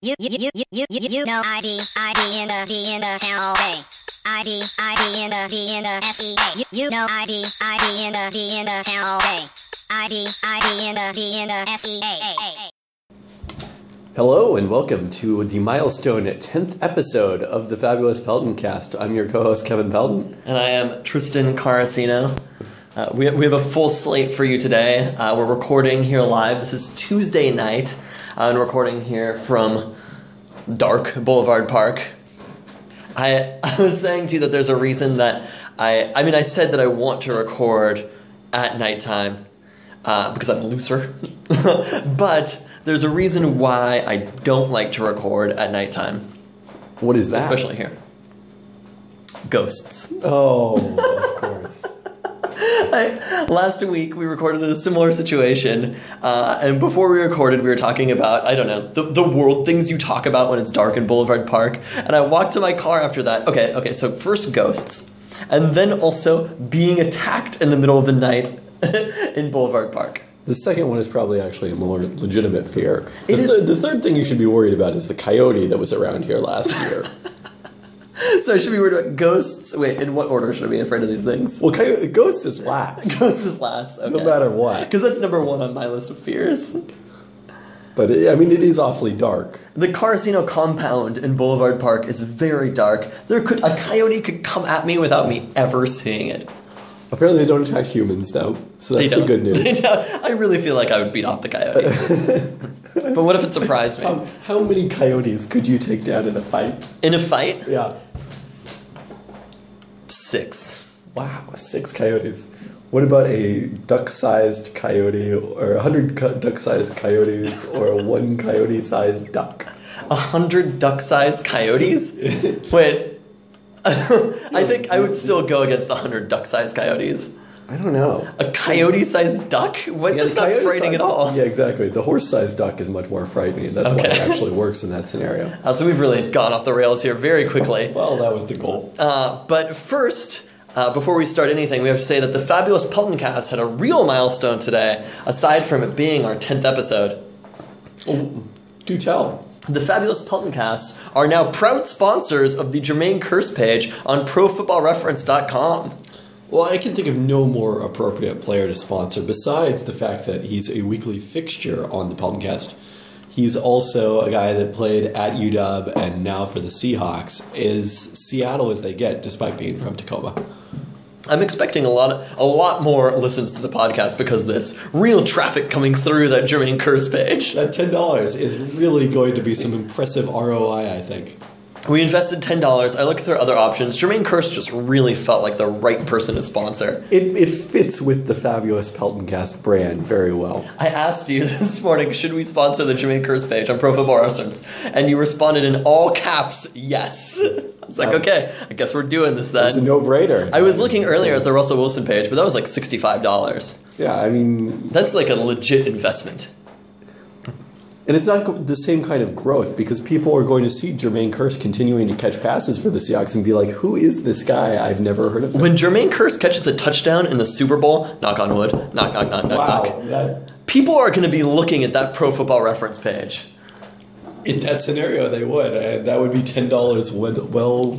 You know ID in the town all day. ID in the SEA. You know ID in the town all day. ID in the SEA. Hello and welcome to the milestone 10th episode of the Fabulous Pelton Cast. I'm your co-host Kevin Pelton. And I am Tristan Carasino. We have a full slate for you today. We're recording here live. This is Tuesday night. And recording here from dark Boulevard Park. I was saying to you that there's a reason that I said that I want to record at nighttime because I'm a loser. But there's a reason why I don't like to record at nighttime. What is that? Especially here. Ghosts. Oh, of course. Last week we recorded in a similar situation, and before we recorded we were talking about, I don't know, the world things you talk about when it's dark in Boulevard Park, and I walked to my car after that. Okay, so first ghosts, and then also being attacked in the middle of the night in Boulevard Park. The second one is probably actually a more legitimate fear. The third thing you should be worried about is the coyote that was around here last year. So I should be worried about ghosts. Wait, in what order should I be afraid of these things? Well, ghost is last. Ghost is last, okay. No matter what. Because that's number one on my list of fears. But, it is awfully dark. The Carasino compound in Boulevard Park is very dark. A coyote could come at me without me ever seeing it. Apparently they don't attack humans, though. So that's the good news. I really feel like I would beat off the coyote. But what if it surprised me? How many coyotes could you take down in a fight? In a fight? Yeah. 6. Wow, 6 coyotes. What about a duck-sized coyote, or 100 duck-sized coyotes, or a 1 coyote-sized duck? 100 duck-sized coyotes? Wait, I think I would still go against the 100 duck-sized coyotes. I don't know. A coyote-sized duck? That's not frightening at all. Yeah, exactly. The horse-sized duck is much more frightening. That's why it actually works in that scenario. So we've really gone off the rails here very quickly. Well, that was the goal. But first, before we start anything, we have to say that the Fabulous Pelton Cast had a real milestone today, aside from it being our 10th episode. Oh, do tell. The Fabulous Pelton Casts are now proud sponsors of the Jermaine Kearse page on ProFootballReference.com. Well, I can think of no more appropriate player to sponsor besides the fact that he's a weekly fixture on the Pelton Cast. He's also a guy that played at UW and now for the Seahawks. Is Seattle as they get, despite being from Tacoma. I'm expecting a lot more listens to the podcast because of this. Real traffic coming through that Jermaine Kearse page. That $10 is really going to be some impressive ROI, I think. We invested $10. I looked through other options. Jermaine Kearse just really felt like the right person to sponsor. It fits with the Fabulous Pelton Cast brand very well. I asked you this morning, should we sponsor the Jermaine Kearse page on Pro Football Reference? And you responded in all caps, yes. I was like, okay, I guess we're doing this then. It's a no-brainer. I was looking earlier at the Russell Wilson page, but that was like $65. Yeah, that's like a legit investment. And it's not the same kind of growth because people are going to see Jermaine Kearse continuing to catch passes for the Seahawks and be like, who is this guy? I've never heard of him. When Jermaine Kearse catches a touchdown in the Super Bowl, knock on wood, knock. People are going to be looking at that Pro Football Reference page. In that scenario, they would. And that would be $10 well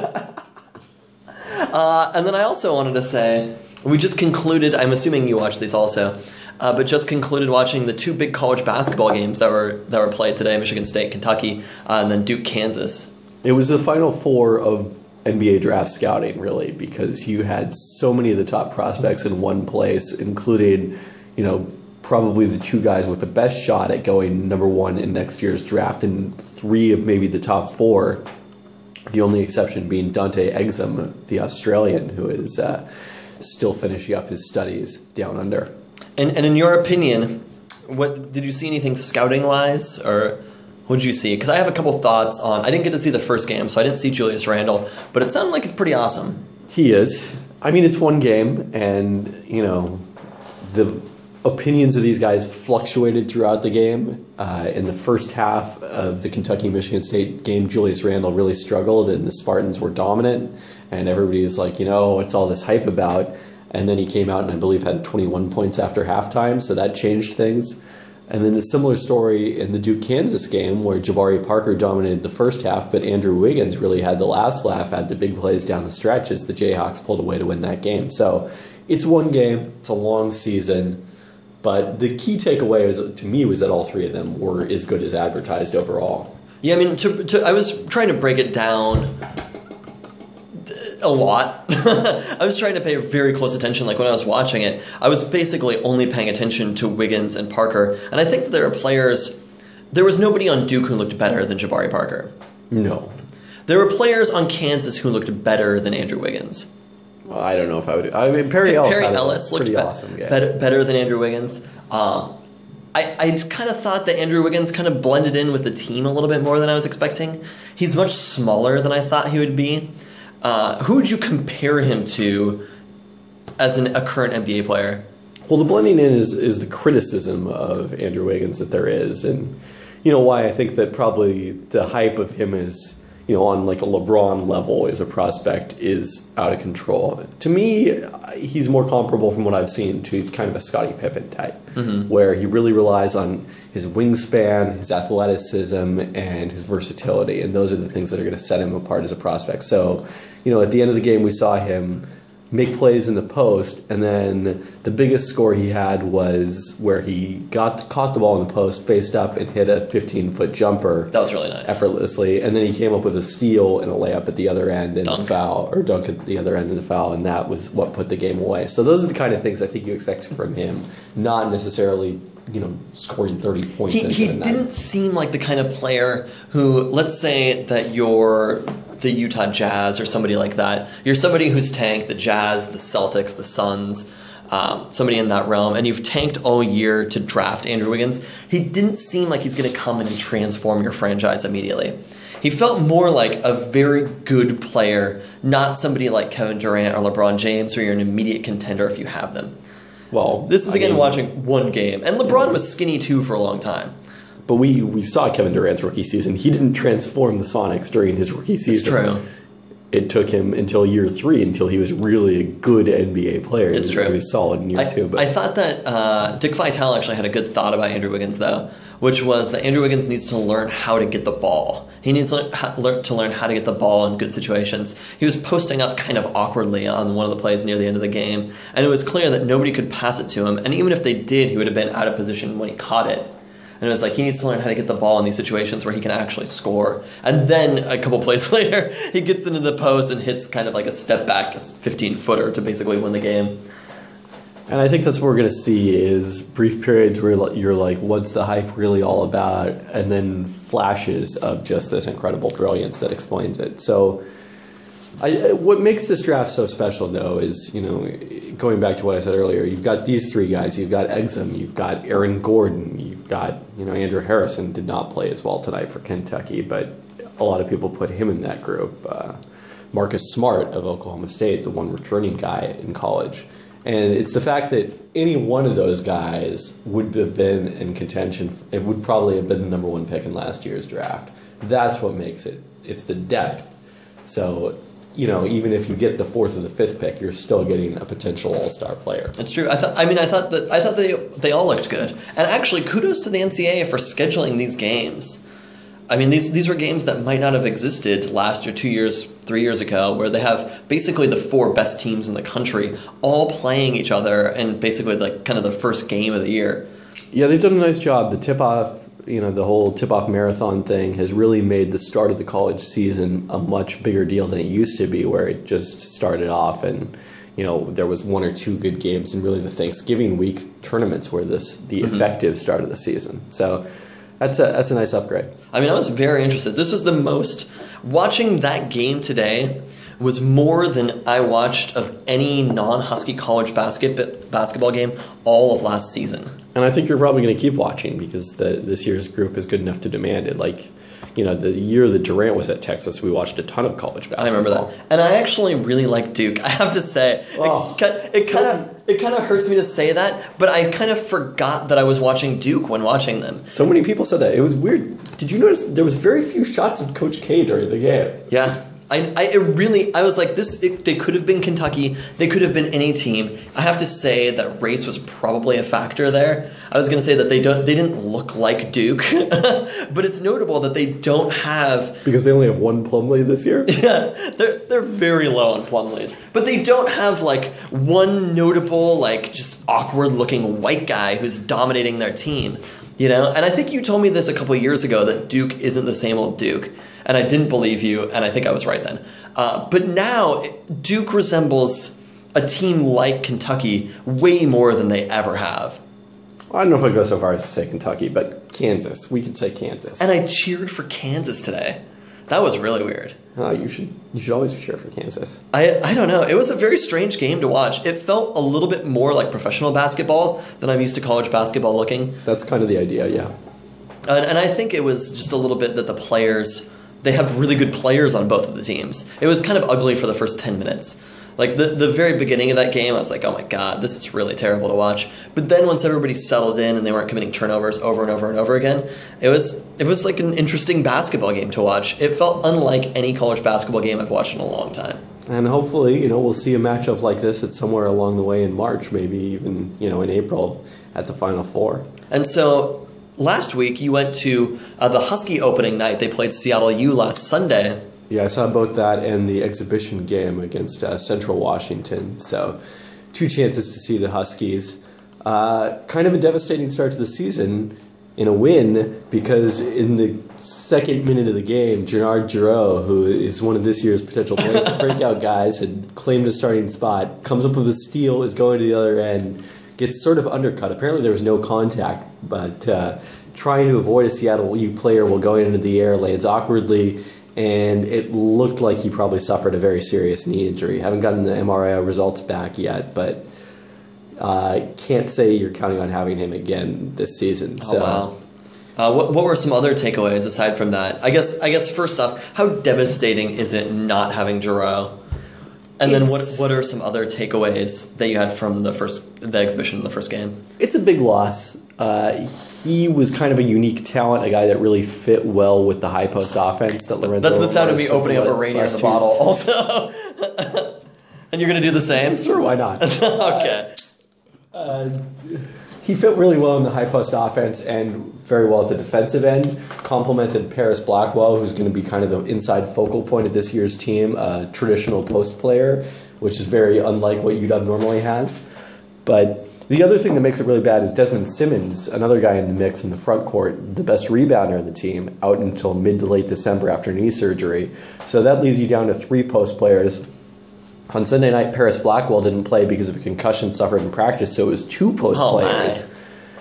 and then I also wanted to say, we just concluded, I'm assuming you watched these also, but just concluded watching the 2 big college basketball games that were played today, Michigan State, Kentucky, and then Duke, Kansas. It was the Final Four of NBA draft scouting, really, because you had so many of the top prospects in one place, including, probably the 2 guys with the best shot at going number 1 in next year's draft, and 3 of maybe the top 4, the only exception being Dante Exum, the Australian, who is still finishing up his studies down under. And in your opinion, what did you see anything scouting-wise, or what did you see? Because I have a couple thoughts on... I didn't get to see the first game, so I didn't see Julius Randle, but it sounded like he's pretty awesome. He is. It's one game, and, the opinions of these guys fluctuated throughout the game. In the first half of the Kentucky-Michigan State game, Julius Randle really struggled, and the Spartans were dominant, and everybody's like, what's all this hype about? And then he came out and I believe had 21 points after halftime, so that changed things. And then a similar story in the Duke-Kansas game where Jabari Parker dominated the first half, but Andrew Wiggins really had the last laugh, had the big plays down the stretch as the Jayhawks pulled away to win that game. So it's one game, it's a long season, but the key takeaway to me was that all three of them were as good as advertised overall. Yeah, I mean, I was trying to break it down a lot. I was trying to pay very close attention. Like when I was watching it, I was basically only paying attention to Wiggins and Parker. And I think that there are players. There was nobody on Duke who looked better than Jabari Parker. No. There were players on Kansas who looked better than Andrew Wiggins. Well, I don't know if I would. I mean, Perry Ellis had a pretty looked awesome game. Better than Andrew Wiggins. I kind of thought that Andrew Wiggins kind of blended in with the team a little bit more than I was expecting. He's much smaller than I thought he would be. Who would you compare him to as a current NBA player? Well, the blending in is the criticism of Andrew Wiggins that there is. And you know why I think that probably the hype of him is, you know, on like a LeBron level as a prospect is out of control. To me, he's more comparable from what I've seen to kind of a Scottie Pippen type, where he really relies on his wingspan, his athleticism, and his versatility. And those are the things that are going to set him apart as a prospect. So, you know, at the end of the game, we saw him make plays in the post, and then the biggest score he had was where he caught the ball in the post, faced up, and hit a 15-foot jumper. That was really nice. Effortlessly, and then he came up with a steal and a layup at the other end and a foul, or dunk at the other end and a foul, and that was what put the game away. So those are the kind of things I think you expect from him, not necessarily, you know, scoring 30 points. He didn't seem like the kind of player who, let's say that you're the Utah Jazz or somebody like that. You're somebody who's tanked the Jazz, the Celtics, the Suns, somebody in that realm, and you've tanked all year to draft Andrew Wiggins. He didn't seem like he's going to come in and transform your franchise immediately. He felt more like a very good player, not somebody like Kevin Durant or LeBron James, where you're an immediate contender if you have them. Well, this is again watching one game, and LeBron was skinny too for a long time. But we saw Kevin Durant's rookie season. He didn't transform the Sonics during his rookie season. It's true. It took him until year 3 until he was really a good NBA player. It's true. He was solid in year 2. But I thought that Dick Vitale actually had a good thought about Andrew Wiggins, though, which was that Andrew Wiggins needs to learn how to get the ball. He needs to learn how to get the ball in good situations. He was posting up kind of awkwardly on one of the plays near the end of the game, and it was clear that nobody could pass it to him, and even if they did, he would have been out of position when he caught it. And it was like he needs to learn how to get the ball in these situations where he can actually score. And then a couple plays later, he gets into the post and hits kind of like a step back 15-footer to basically win the game. And I think that's what we're going to see is brief periods where you're like, what's the hype really all about? And then flashes of just this incredible brilliance that explains it. So what makes this draft so special, though, is, you know, going back to what I said earlier, you've got these three guys. You've got Exum. You've got Aaron Gordon. You've got, you know, Andrew Harrison did not play as well tonight for Kentucky, but a lot of people put him in that group. Marcus Smart of Oklahoma State, the one returning guy in college. And it's the fact that any one of those guys would have been in contention. It would probably have been the number 1 pick in last year's draft. That's what makes it. It's the depth. So, you know, even if you get the 4th or the 5th pick, you're still getting a potential all-star player. It's true. I thought they all looked good. And actually, kudos to the NCAA for scheduling these games. I mean, these were games that might not have existed last year, 2 years, 3 years ago, where they have basically the 4 best teams in the country all playing each other in basically like kind of the first game of the year. Yeah, they've done a nice job. The tip-off, you know, the whole tip-off marathon thing has really made the start of the college season a much bigger deal than it used to be, where it just started off and, you know, there was 1 or 2 good games, and really the Thanksgiving week tournaments were the effective start of the season. So that's a nice upgrade. I mean, I was very interested. This was the most... Watching that game today was more than I watched of any non-Husky college basketball game all of last season. And I think you're probably going to keep watching because this year's group is good enough to demand it. Like, you know, the year that Durant was at Texas, we watched a ton of college basketball. I remember that. And I actually really like Duke. I have to say, it kind of hurts me to say that, but I kind of forgot that I was watching Duke when watching them. So many people said that. It was weird. Did you notice there was very few shots of Coach K during the game? Yeah. I was like, they could have been Kentucky. They could have been any team. I have to say that race was probably a factor there. I was going to say that they didn't look like Duke, but it's notable that they don't have... Because they only have one Plumlee this year? Yeah, they're very low on Plumlees. But they don't have, like, one notable, like, just awkward-looking white guy who's dominating their team, you know? And I think you told me this a couple of years ago, that Duke isn't the same old Duke. And I didn't believe you, and I think I was right then. But now, Duke resembles a team like Kentucky way more than they ever have. I don't know if I'd go so far as to say Kentucky, but Kansas. We could say Kansas. And I cheered for Kansas today. That was really weird. Oh, you should always cheer for Kansas. I don't know. It was a very strange game to watch. It felt a little bit more like professional basketball than I'm used to college basketball looking. That's kind of the idea, yeah. And I think it was just a little bit that the players... They have really good players on both of the teams. It was kind of ugly for the first 10 minutes. Like, the very beginning of that game, I was like, oh my god, this is really terrible to watch. But then once everybody settled in and they weren't committing turnovers over and over and over again, it was like an interesting basketball game to watch. It felt unlike any college basketball game I've watched in a long time. And hopefully, we'll see a matchup like this at somewhere along the way in March, maybe even, in April at the Final Four. And so... Last week, you went to the Husky opening night. They played Seattle U last Sunday. Yeah, I saw both that and the exhibition game against Central Washington. So, 2 chances to see the Huskies. Kind of a devastating start to the season in a win because in the second minute of the game, Gennard Giroux, who is one of this year's potential breakout guys, had claimed a starting spot, comes up with a steal, is going to the other end, gets sort of undercut. Apparently there was no contact, but trying to avoid a Seattle U player while going into the air lands awkwardly, and it looked like he probably suffered a very serious knee injury. Haven't gotten the MRI results back yet, but can't say you're counting on having him again this season. Oh, wow. What were some other takeaways aside from that? I guess first off, how devastating is it not having Giroux? And then what are some other takeaways that you had from the exhibition in the first game? It's a big loss. He was kind of a unique talent, a guy that really fit well with the high post offense that Lorenzo. That's the sound of me opening up a radio in the bottle also. And you're going to do the same? Sure, why not? Okay. He fit really well in the high post offense and very well at the defensive end. Complemented Paris Blackwell, who's going to be kind of the inside focal point of this year's team, a traditional post player, which is very unlike what UW normally has. But the other thing that makes it really bad is Desmond Simmons, another guy in the mix in the front court, the best rebounder in the team, out until mid to late December after knee surgery. So that leaves you down to 3 post players. On Sunday night, Paris Blackwell didn't play because of a concussion suffered in practice, so it was 2 post players.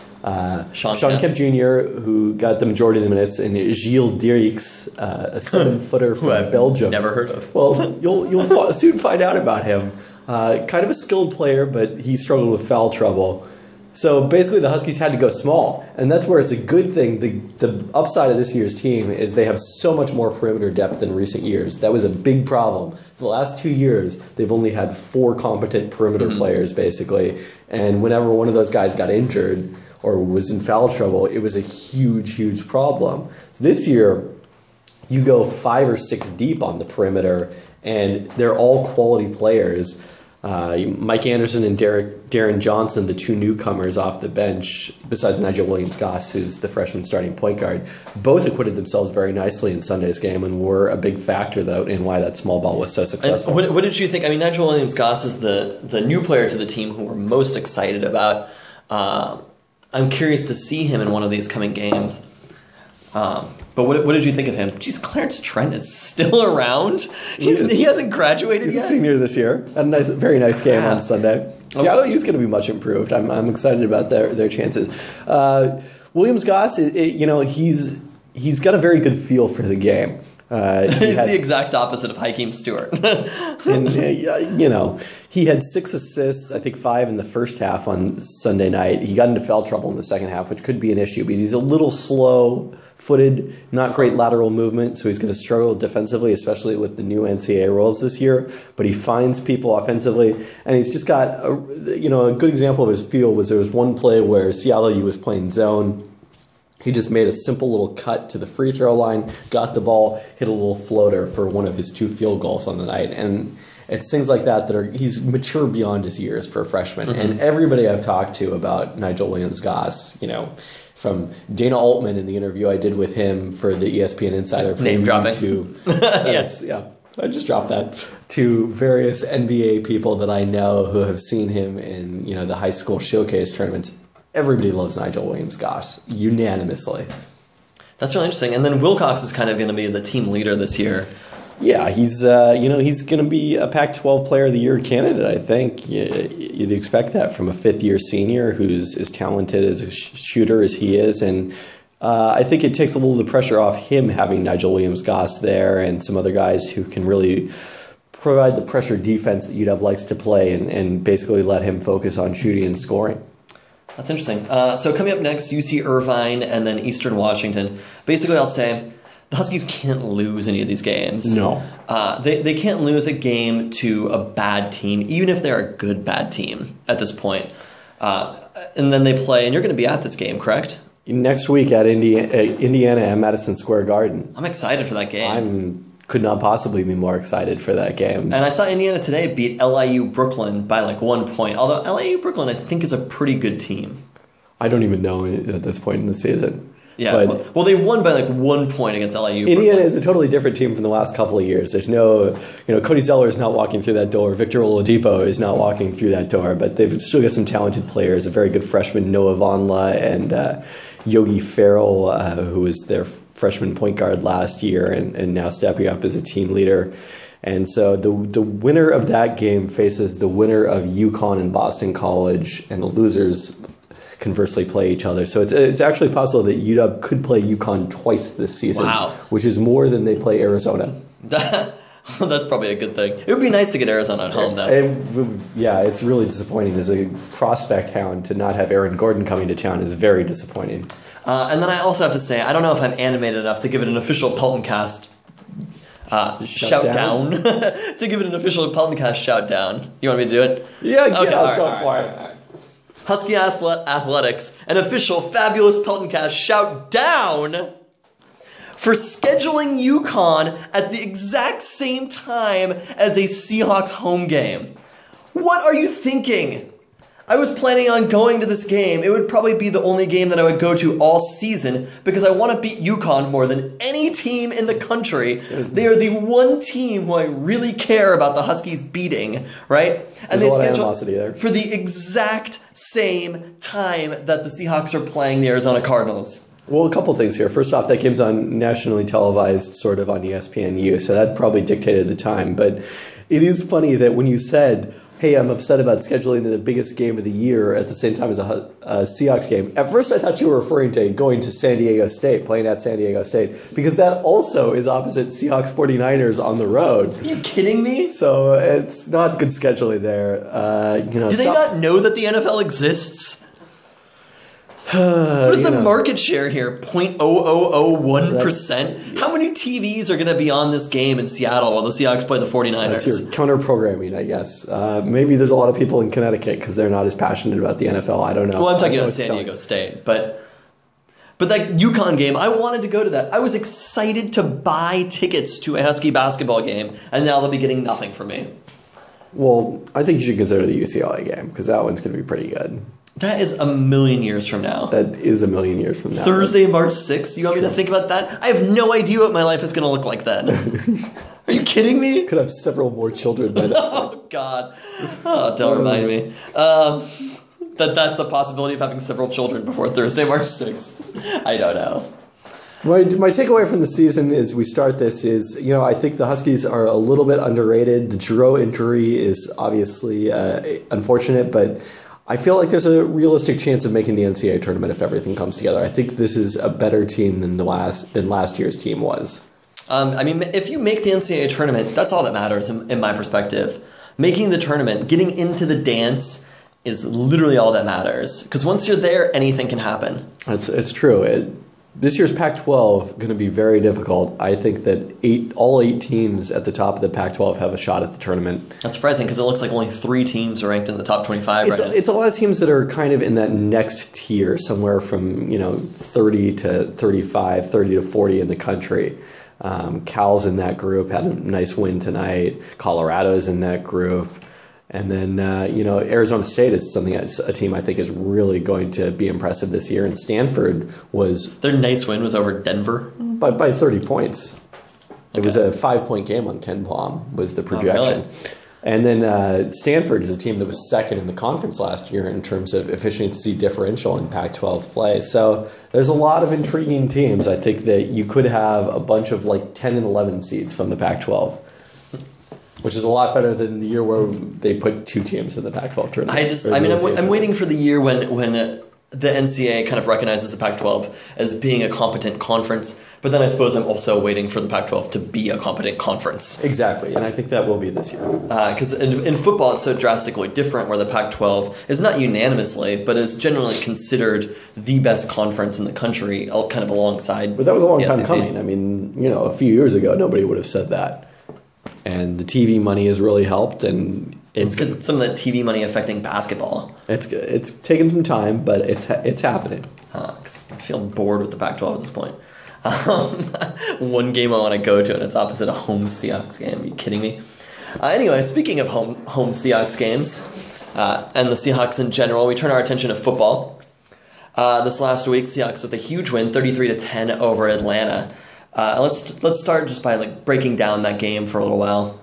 Sean Kemp Jr., who got the majority of the minutes, and Gilles Dirks, a 7-footer from Belgium. Never heard of. Well, you'll soon find out about him. Kind of a skilled player, but he struggled with foul trouble. So basically the Huskies had to go small, and that's where it's a good thing. The upside of this year's team is they have so much more perimeter depth than recent years. That was a big problem. For the last 2 years, they've only had 4 competent perimeter players, basically, and whenever one of those guys got injured or was in foul trouble, it was a huge, huge problem. So this year, you go 5 or 6 deep on the perimeter, and they're all quality players. Mike Anderson and Darren Johnson, the 2 newcomers off the bench, besides Nigel Williams-Goss, who's the freshman starting point guard, both acquitted themselves very nicely in Sunday's game and were a big factor, though, in why that small ball was so successful. And what did you think? I mean, Nigel Williams-Goss is the new player to the team who we're most excited about. I'm curious to see him in one of these coming games. But what did you think of him? Jeez, Clarence Trent is still around? He hasn't graduated yet? He's a senior this year. Had a very nice game on Sunday. Seattle U's going to be much improved. I'm excited about their chances. Williams-Goss, he's got a very good feel for the game. He's the exact opposite of Hakeem Stewart. And, he had 6 assists, I think 5 in the first half on Sunday night. He got into foul trouble in the second half, which could be an issue because he's a little slow-footed, not great lateral movement, so he's going to struggle defensively, especially with the new NCAA rules this year. But he finds people offensively, and he's just got a good example of his feel was there was one play where Seattle U was playing zone. He just made a simple little cut to the free throw line, got the ball, hit a little floater for one of his 2 field goals on the night. And it's things like that he's mature beyond his years for a freshman. Mm-hmm. And everybody I've talked to about Nigel Williams-Goss, from Dana Altman in the interview I did with him for the ESPN Insider name dropping to yes, yeah. I just dropped that to various NBA people that I know who have seen him in, the high school showcase tournaments. Everybody loves Nigel Williams-Goss unanimously. That's really interesting. And then Wilcox is kind of going to be the team leader this year. Yeah, he's going to be a Pac-12 Player of the Year candidate. I think you'd expect that from a 5th-year senior who's as talented as a shooter as he is, and I think it takes a little of the pressure off him having Nigel Williams-Goss there and some other guys who can really provide the pressure defense that UW likes to play and basically let him focus on shooting and scoring. That's interesting. So coming up next, UC Irvine and then Eastern Washington. Basically, I'll say the Huskies can't lose any of these games. No. They can't lose a game to a bad team, even if they're a good bad team at this point. And then they play, and you're going to be at this game, correct? Next week at Indiana at Madison Square Garden. I'm excited for that game. Could not possibly be more excited for that game. And I saw Indiana today beat LIU Brooklyn by 1 point. Although LIU Brooklyn, I think, is a pretty good team. I don't even know at this point in the season. Yeah, well, they won by 1 point against LIU. Indiana Brooklyn. is a totally different team from the last couple of years. There's no, Cody Zeller is not walking through that door. Victor Oladipo is not walking through that door. But they've still got some talented players. A very good freshman, Noah Vonleh, and Yogi Ferrell, who was their freshman point guard last year and now stepping up as a team leader. And so the winner of that game faces the winner of UConn and Boston College, and the losers conversely play each other. So it's actually possible that UW could play UConn twice this season, wow, which is more than they play Arizona. That's probably a good thing. It would be nice to get Arizona at home, though. Yeah, it's really disappointing. As a prospect hound, to not have Aaron Gordon coming to town is very disappointing. And then I also have to say, I don't know if I'm animated enough to give it an official Peltoncast shout down. To give it an official Peltoncast shout down. You want me to do it? Yeah, okay, go for it. Husky Athletics, an official fabulous Peltoncast shout down for scheduling UConn at the exact same time as a Seahawks home game. What are you thinking? I was planning on going to this game. It would probably be the only game that I would go to all season because I want to beat UConn more than any team in the country. They are the one team who I really care about the Huskies beating, right? And There's a lot of animosity there. For the exact same time that the Seahawks are playing the Arizona Cardinals. Well, a couple things here. First off, that game's on nationally televised, sort of on ESPNU, so that probably dictated the time. But it is funny that when you said, hey, I'm upset about scheduling the biggest game of the year at the same time as a Seahawks game, at first I thought you were referring to going to San Diego State, playing at San Diego State, because that also is opposite Seahawks 49ers on the road. Are you kidding me? So it's not good scheduling there. Do they not know that the NFL exists? What is the market share here? 0.0001%? How many TVs are going to be on this game in Seattle while the Seahawks play the 49ers? That's your counter-programming, I guess. Maybe there's a lot of people in Connecticut because they're not as passionate about the NFL. I don't know. Well, I'm talking about San Diego State. But that UConn game, I wanted to go to that. I was excited to buy tickets to a Husky basketball game, and now they'll be getting nothing from me. Well, I think you should consider the UCLA game because that one's going to be pretty good. That is a million years from now. That is a million years from now. Thursday, March 6th? You want me to think about that? I have no idea what my life is going to look like then. Are you kidding me? Could have several more children by that point. Oh, God. Oh, don't remind me. That's a possibility of having several children before Thursday, March 6th. I don't know. My takeaway from the season as we start this is, I think the Huskies are a little bit underrated. The Giroux injury is obviously unfortunate, but I feel like there's a realistic chance of making the NCAA tournament if everything comes together. I think this is a better team than last year's team was. If you make the NCAA tournament, that's all that matters in my perspective. Making the tournament, getting into the dance is literally all that matters. Because once you're there, anything can happen. It's true. this year's Pac-12 going to be very difficult. I think that all eight teams at the top of the Pac-12 have a shot at the tournament. That's surprising because it looks like only 3 teams are ranked in the top 25 right now. It's a lot of teams that are kind of in that next tier, somewhere from 30 to 35, 30 to 40 in the country. Cal's in that group, had a nice win tonight. Colorado's in that group. And then, Arizona State is a team I think is really going to be impressive this year. And Stanford was... Their nice win was over Denver? By 30 points. It was a 5-point game on Ken Palm, was the projection. Oh, really? And then Stanford is a team that was second in the conference last year in terms of efficiency differential in Pac-12 play. So there's a lot of intriguing teams. I think that you could have a bunch of 10 and 11 seeds from the Pac-12. Which is a lot better than the year where they put 2 teams in the Pac-12 tournament. I'm waiting for the year when the NCAA kind of recognizes the Pac-12 as being a competent conference, but then I suppose I'm also waiting for the Pac-12 to be a competent conference. Exactly, and I think that will be this year. Because in football it's so drastically different, where the Pac-12 is not unanimously, but is generally considered the best conference in the country, all kind of alongside. But that was a long time SEC. coming. I mean, a few years ago, nobody would have said that. And the TV money has really helped, and it's some of that TV money affecting basketball. It's taken some time, but it's happening. 'Cause I feel bored with the Pac-12 at this point. One game I want to go to, and it's opposite a home Seahawks game. Are you kidding me? Anyway, speaking of home Seahawks games, and the Seahawks in general, we turn our attention to football. This last week, Seahawks with a huge win, 33-10 over Atlanta. Let's start just by breaking down that game for a little while.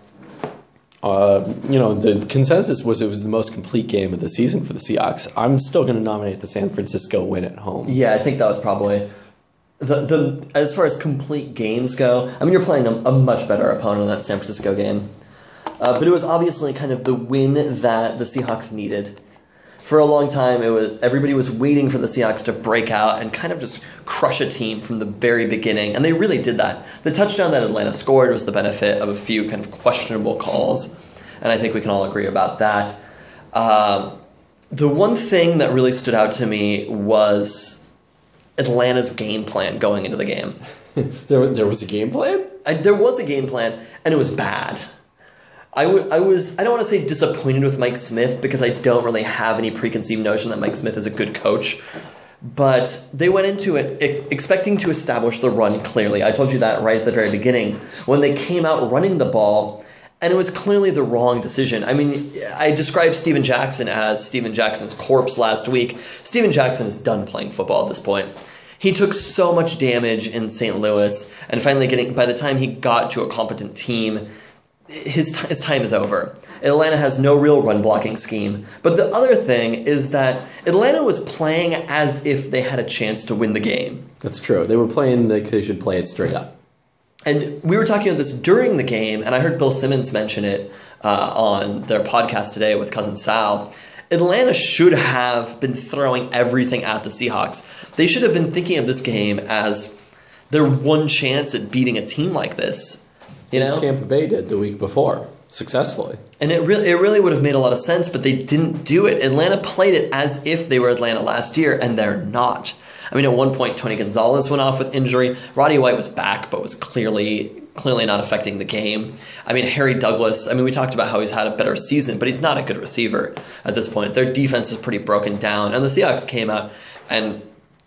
The consensus was it was the most complete game of the season for the Seahawks. I'm still going to nominate the San Francisco win at home. Yeah, I think that was probably the as far as complete games go. I mean, you're playing a much better opponent in that San Francisco game, but it was obviously kind of the win that the Seahawks needed. For a long time, everybody was waiting for the Seahawks to break out and kind of just crush a team from the very beginning, and they really did that. The touchdown that Atlanta scored was the benefit of a few kind of questionable calls, and I think we can all agree about that. The one thing that really stood out to me was Atlanta's game plan going into the game. There was a game plan? There was a game plan, and it was bad. I don't want to say disappointed with Mike Smith, because I don't really have any preconceived notion that Mike Smith is a good coach. But they went into it expecting to establish the run clearly. I told you that right at the very beginning when they came out running the ball, and it was clearly the wrong decision. I mean, I described Steven Jackson as Steven Jackson's corpse last week. Steven Jackson is done playing football at this point. He took so much damage in St. Louis, and finally by the time he got to a competent team, his time is over. Atlanta has no real run blocking scheme. But the other thing is that Atlanta was playing as if they had a chance to win the game. That's true. They were playing like they should play it straight up. And we were talking about this during the game, and I heard Bill Simmons mention it on their podcast today with Cousin Sal. Atlanta should have been throwing everything at the Seahawks. They should have been thinking of this game as their one chance at beating a team like this. As Tampa Bay did the week before, successfully. And it really would have made a lot of sense, but they didn't do it. Atlanta played it as if they were Atlanta last year, and they're not. I mean, at one point, Tony Gonzalez went off with injury. Roddy White was back, but was clearly not affecting the game. I mean, Harry Douglas, we talked about how he's had a better season, but he's not a good receiver at this point. Their defense is pretty broken down, and the Seahawks came out and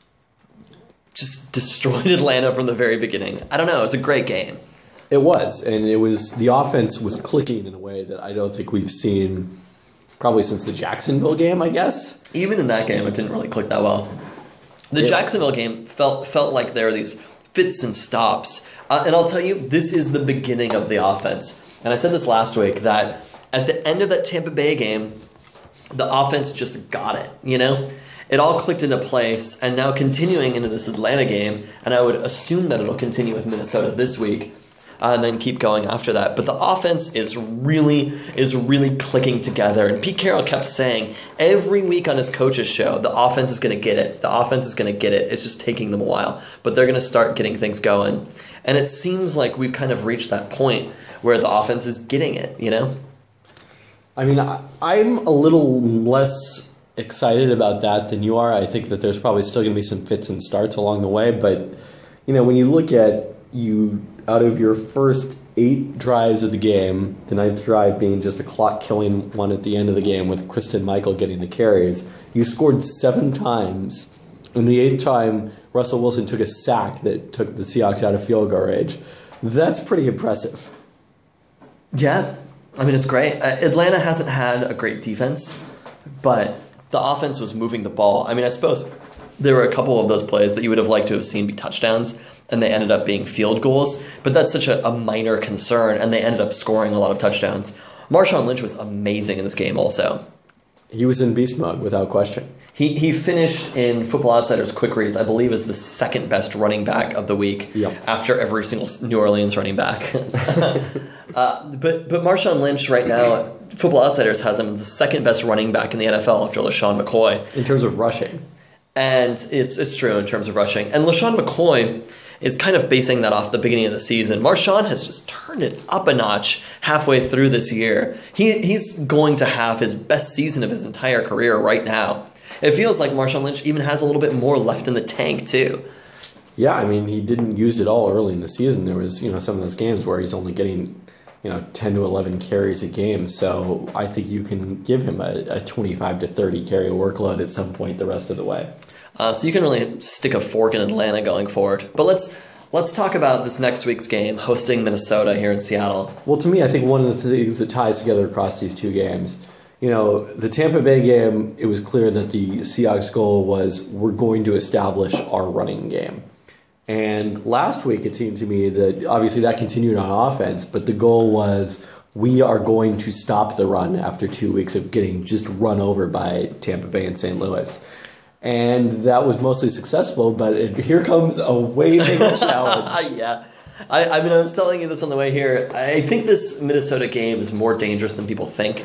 just destroyed Atlanta from the very beginning. I don't know, it was a great game. It was, and the offense was clicking in a way that I don't think we've seen probably since the Jacksonville game, I guess. Even in that game, it didn't really click that well. The Jacksonville game felt like there were these fits and stops. And I'll tell you, this is the beginning of the offense. And I said this last week, that at the end of that Tampa Bay game, the offense just got it, It all clicked into place, and now continuing into this Atlanta game, and I would assume that it'll continue with Minnesota this week, and then keep going after that. But the offense is really clicking together. And Pete Carroll kept saying every week on his coach's show, the offense is going to get it. The offense is going to get it. It's just taking them a while. But they're going to start getting things going. And it seems like we've kind of reached that point where the offense is getting it, I mean, I'm a little less excited about that than you are. I think that there's probably still going to be some fits and starts along the way. But, when you look at out of your first 8 drives of the game, the 9th drive being just a clock-killing one at the end of the game with Kristen Michael getting the carries, you scored 7 times. And the 8th time, Russell Wilson took a sack that took the Seahawks out of field goal range. That's pretty impressive. Yeah. I mean, it's great. Atlanta hasn't had a great defense, but the offense was moving the ball. I mean, I suppose there were a couple of those plays that you would have liked to have seen be touchdowns, and they ended up being field goals, but that's such a minor concern, and they ended up scoring a lot of touchdowns. Marshawn Lynch was amazing in this game also. He was in beast mode, without question. He finished in Football Outsiders Quick Reads, I believe, as the second best running back of the week, after every single New Orleans running back. But Marshawn Lynch right now, Football Outsiders has him the second best running back in the NFL after LaShawn McCoy. In terms of rushing. And it's true in terms of rushing. And LaShawn McCoy is kind of basing that off the beginning of the season. Marshawn has just turned it up a notch halfway through this year. He's going to have his best season of his entire career right now. It feels like Marshawn Lynch even has a little bit more left in the tank, too. Yeah, I mean, he didn't use it all early in the season. There was, some of those games where he's only getting, 10 to 11 carries a game. So I think you can give him a 25 to 30 carry workload at some point the rest of the way. So you can really stick a fork in Atlanta going forward. But let's talk about this next week's game, hosting Minnesota here in Seattle. Well, to me, I think one of the things that ties together across these two games, the Tampa Bay game, it was clear that the Seahawks' goal was we're going to establish our running game. And last week, it seemed to me that obviously that continued on offense, but the goal was we are going to stop the run after 2 weeks of getting just run over by Tampa Bay and St. Louis. And that was mostly successful, but here comes a way bigger challenge. Yeah. I mean, I was telling you this on the way here. I think this Minnesota game is more dangerous than people think.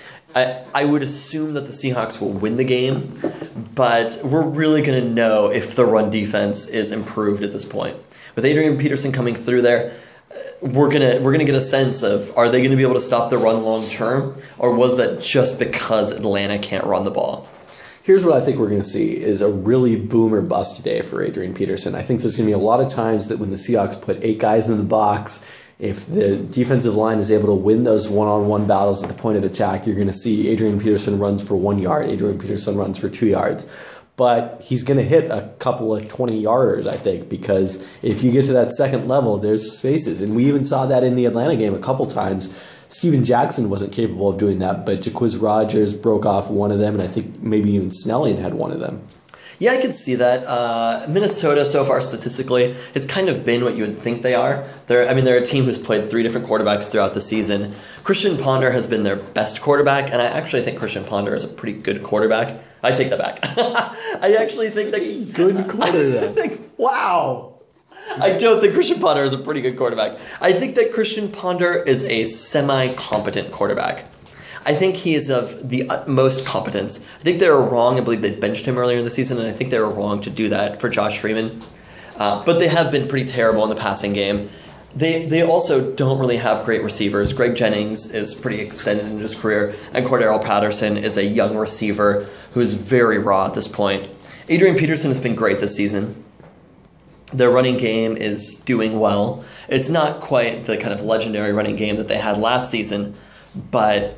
I would assume that the Seahawks will win the game, but we're really going to know if the run defense is improved at this point. With Adrian Peterson coming through there, we're gonna get a sense of, are they going to be able to stop the run long term, or was that just because Atlanta can't run the ball? Here's what I think we're going to see is a really boom or bust day for Adrian Peterson. I think there's going to be a lot of times that when the Seahawks put 8 guys in the box, if the defensive line is able to win those one-on-one battles at the point of attack, you're going to see Adrian Peterson runs for 1 yard, Adrian Peterson runs for 2 yards. But he's going to hit a couple of 20-yarders, I think, because if you get to that second level, there's spaces. And we even saw that in the Atlanta game a couple times. Steven Jackson wasn't capable of doing that, but Jaquiz Rogers broke off one of them, and I think maybe even Snelling had one of them. Yeah, I can see that. Minnesota, so far statistically, has kind of been what you would think they are. They're a team who's played 3 different quarterbacks throughout the season. Christian Ponder has been their best quarterback, and I actually think Christian Ponder is a pretty good quarterback. I take that back. I actually think that... Good quarterback. Wow! I don't think Christian Ponder is a pretty good quarterback. I think that Christian Ponder is a semi-competent quarterback. I think he is of the utmost competence. I think they were wrong. I believe they benched him earlier in the season, and I think they were wrong to do that for Josh Freeman. But they have been pretty terrible in the passing game. They also don't really have great receivers. Greg Jennings is pretty extended in his career, and Cordero Patterson is a young receiver who is very raw at this point. Adrian Peterson has been great this season. Their running game is doing well. It's not quite the kind of legendary running game that they had last season, but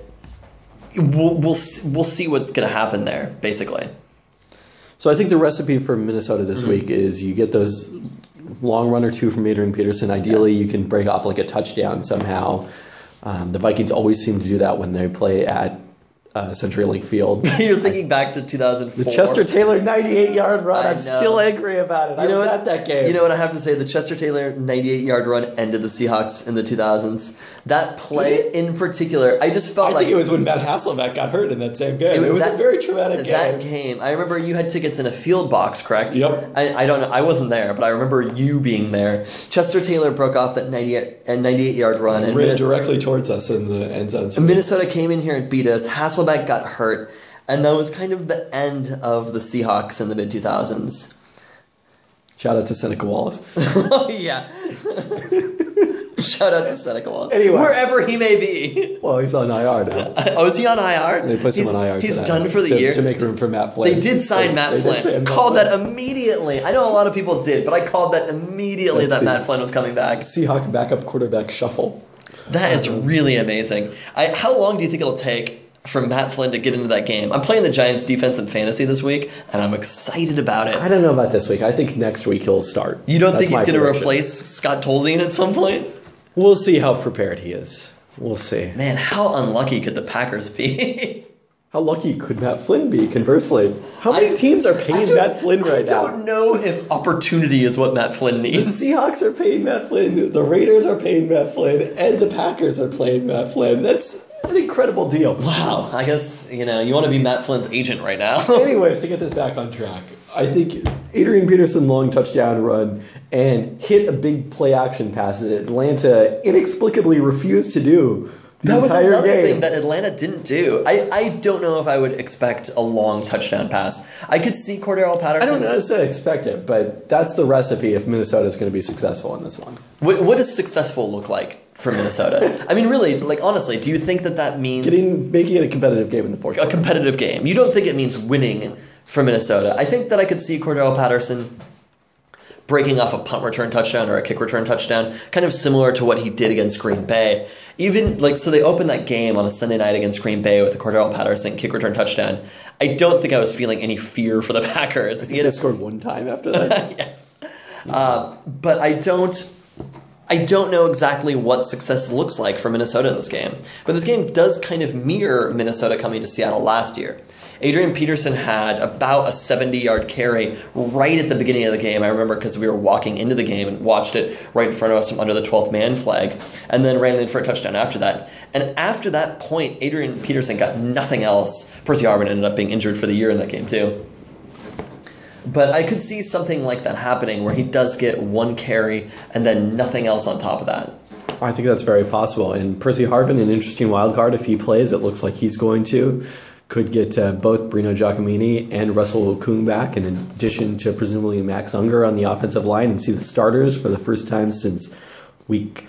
we'll see what's going to happen there, basically. So I think the recipe for Minnesota this week is you get those long run or 2 from Adrian Peterson. Ideally, you can break off like a touchdown somehow. The Vikings always seem to do that when they play at CenturyLink Field. You're thinking back to 2004. The Chester Taylor 98-yard run. I'm still angry about it. I was at that game. You know what I have to say? The Chester Taylor 98-yard run ended the Seahawks in the 2000s. That play in particular, I just felt I think it was when Matt Hasselbeck got hurt in that same game. It was a very traumatic game. That game. I remember you had tickets in a field box, correct? Yep. I don't know. I wasn't there, but I remember you being there. Chester Taylor broke off that 98-yard run. And ran directly towards us in the end zone. Minnesota came in here and beat us. Hasselbeck got hurt. And that was kind of the end of the Seahawks in the mid-2000s. Shout out to Seneca Wallace. Oh, yeah. Shout out to Santa Claus. Anyway. Wherever he may be. Well, he's on IR now. Oh, is he on IR? They put him on IR He's today done for the year. to make room for Matt Flynn. They did sign Matt They did Flynn. sign Matt Called Flynn. that immediately. I know a lot of people did, but I called that immediately That's that the- Matt Flynn was coming back. Seahawk backup quarterback shuffle. That is really amazing. How long do you think it'll take for Matt Flynn to get into that game? I'm playing the Giants defense in fantasy this week, and I'm excited about it. I don't know about this week. I think next week he'll start. You don't That's think he's my going to prediction. replace Scott Tolzien at some point? We'll see how prepared he is. We'll see. Man, how unlucky could the Packers be? How lucky could Matt Flynn be, conversely? How many teams are paying Matt Flynn right I now? don't know if opportunity is what Matt Flynn The needs. Seahawks are paying Matt Flynn, the Raiders are paying Matt Flynn, and the Packers are paying Matt Flynn. That's an incredible deal. Wow, I guess, you want to be Matt Flynn's agent right now. Anyways, to get this back on track, I think Adrian Peterson long touchdown run and hit a big play action pass that Atlanta inexplicably refused to do the That was entire another game. thing that Atlanta didn't do. I don't know if I would expect a long touchdown pass. I could see Cordero I Patterson. don't necessarily expect it, but that's the recipe if Minnesota is going to be successful in this one. What does successful look like for Minnesota? I mean, really, honestly, do you think that means Making it a competitive game in the fourth a quarter. competitive game? You don't think it means winning for Minnesota? I think that I could see Cordero Patterson breaking off a punt return touchdown or a kick return touchdown, kind of similar to what he did against Green Bay. So they opened that game on a Sunday night against Green Bay with a Cordero Patterson kick return touchdown. I don't think I was feeling any fear for the Packers. They scored one time after that. But I don't know exactly what success looks like for Minnesota in this game. But this game does kind of mirror Minnesota coming to Seattle last year. Adrian Peterson had about a 70-yard carry right at the beginning of the game. I remember because we were walking into the game and watched it right in front of us from under the 12th man flag, and then ran in for a touchdown after that. And after that point, Adrian Peterson got nothing else. Percy Harvin ended up being injured for the year in that game too. But I could see something like that happening where he does get one carry and then nothing else on top of that. I think that's very possible. And Percy Harvin, an interesting wild card if he plays. It looks like he's going to. Could get both Bruno Giacomini and Russell Okung back, in addition to presumably Max Unger on the offensive line, and see the starters for the first time since week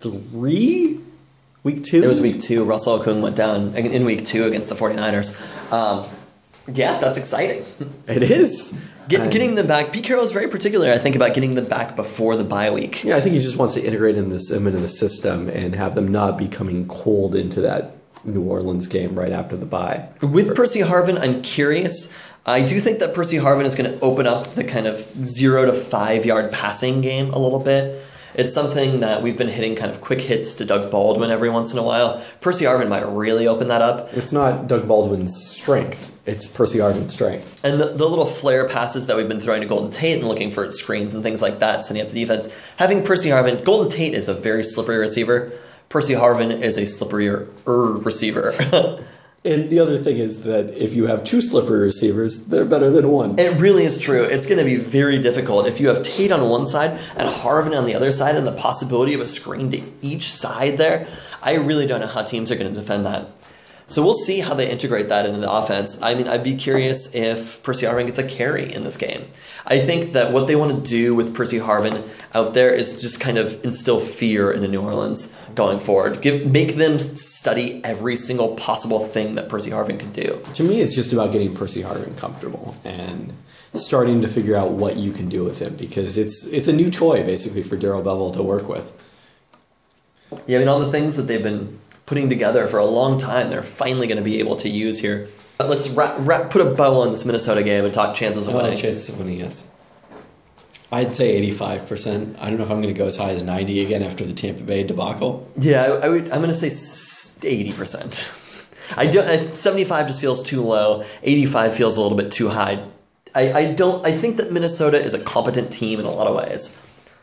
3? Week 2? It was week 2. Russell Okung went down in week 2 against the 49ers. Yeah, that's exciting. It is. Getting them back. Pete Carroll is very particular, I think, about getting them back before the bye week. Yeah, I think he just wants to integrate them into the system and have them not be coming cold into that New Orleans game right after the bye. With Percy Harvin, I'm curious. I do think that Percy Harvin is going to open up the kind of 0 to 5 yard passing game a little bit. It's something that we've been hitting kind of quick hits to Doug Baldwin every once in a while. Percy Harvin might really open that up. It's not Doug Baldwin's strength. It's Percy Harvin's strength. And the little flare passes that we've been throwing to Golden Tate and looking for screens and things like that, setting up the defense. Having Percy Harvin, Golden Tate is a very slippery receiver. Percy Harvin is a slipperier receiver. And the other thing is that if you have two slippery receivers, they're better than one. It really is true. It's going to be very difficult. If you have Tate on one side and Harvin on the other side and the possibility of a screen to each side there, I really don't know how teams are going to defend that. So we'll see how they integrate that into the offense. I mean, I'd be curious if Percy Harvin gets a carry in this game. I think that what they want to do with Percy Harvin out there is just kind of instill fear into New Orleans going forward. Make them study every single possible thing that Percy Harvin can do. To me, it's just about getting Percy Harvin comfortable and starting to figure out what you can do with him, because it's a new toy, basically, for Darrell Bevell to work with. Yeah, I mean, all the things that they've been putting together for a long time, they're finally going to be able to use here. But let's put a bow on this Minnesota game and talk chances of winning. Chances of winning, yes. I'd say 85%. I don't know if I'm going to go as high as 90 again after the Tampa Bay debacle. Yeah, I'm going to say 80%. I don't. 75 just feels too low. 85 feels a little bit too high. I think that Minnesota is a competent team in a lot of ways.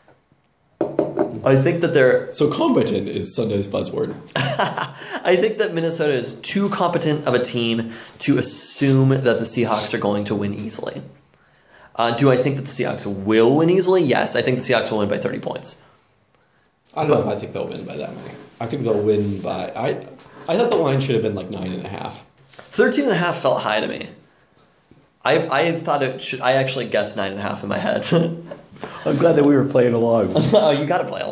I think that they're... So competent is Sunday's buzzword. I think that Minnesota is too competent of a team to assume that the Seahawks are going to win easily. Do I think that the Seahawks will win easily? Yes, I think the Seahawks will win by 30 points. I don't know if I think they'll win by that many. I think they'll win by... I thought the line should have been like 9.5. 13.5 felt high to me. I thought it should... I actually guessed 9.5 in my head. I'm glad that we were playing along. Oh, you got to play along.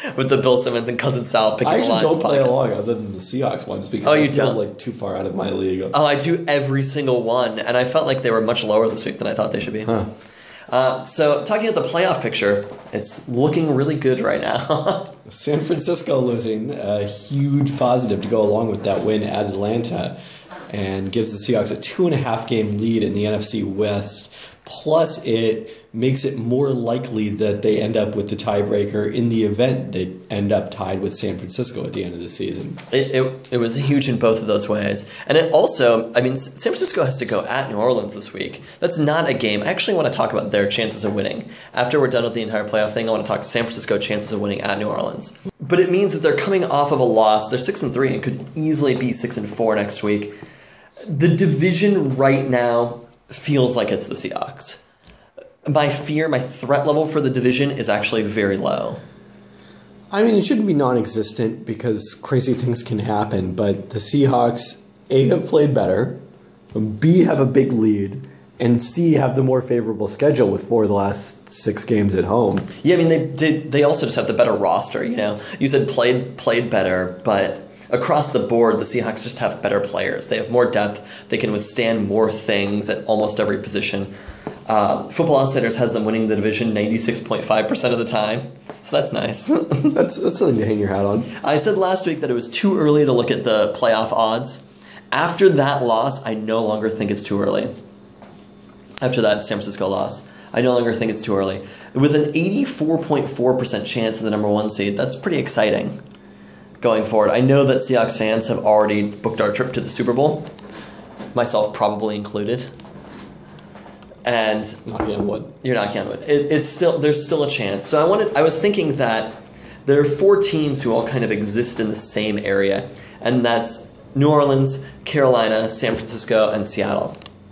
with the Bill Simmons and Cousin Sal picking I actually lines don't play podcast. along other than the Seahawks ones because You I feel don't? like too far out of my league. Oh, I do every single one, and I felt like they were much lower this week than I thought they should be. So, talking about the playoff picture, it's looking really good right now. San Francisco losing, a huge positive to go along with that win at Atlanta, and gives the Seahawks a 2.5 game lead in the NFC West. Plus, it makes it more likely that they end up with the tiebreaker in the event they end up tied with San Francisco at the end of the season. It was huge in both of those ways. And it also, I mean, San Francisco has to go at New Orleans this week. That's not a game. I actually want to talk about their chances of winning. After we're done with the entire playoff thing, I want to talk San Francisco chances of winning at New Orleans. But it means that they're coming off of a loss. They're 6-3 and could easily be 6-4 next week. The division right now feels like it's the Seahawks. My threat level for the division is actually very low. I mean, it shouldn't be non-existent because crazy things can happen, but the Seahawks, A, have played better, B, have a big lead, and C, have the more favorable schedule with 4 of the last 6 games at home. Yeah, I mean, they also just have the better roster, you know? You said played better, but across the board, the Seahawks just have better players. They have more depth. They can withstand more things at almost every position. Football Outsiders has them winning the division 96.5% of the time, so that's nice. That's something to hang your hat on. I said last week that it was too early to look at the playoff odds. After that loss, I no longer think it's too early. After that San Francisco loss, I no longer think it's too early. With an 84.4% chance of the number 1 seed, that's pretty exciting going forward. I know that Seahawks fans have already booked our trip to the Super Bowl, myself probably included. And Knock on wood. you're not counting it. There's still a chance. So I was thinking that there are 4 teams who all kind of exist in the same area, and that's New Orleans, Carolina, San Francisco, and Seattle.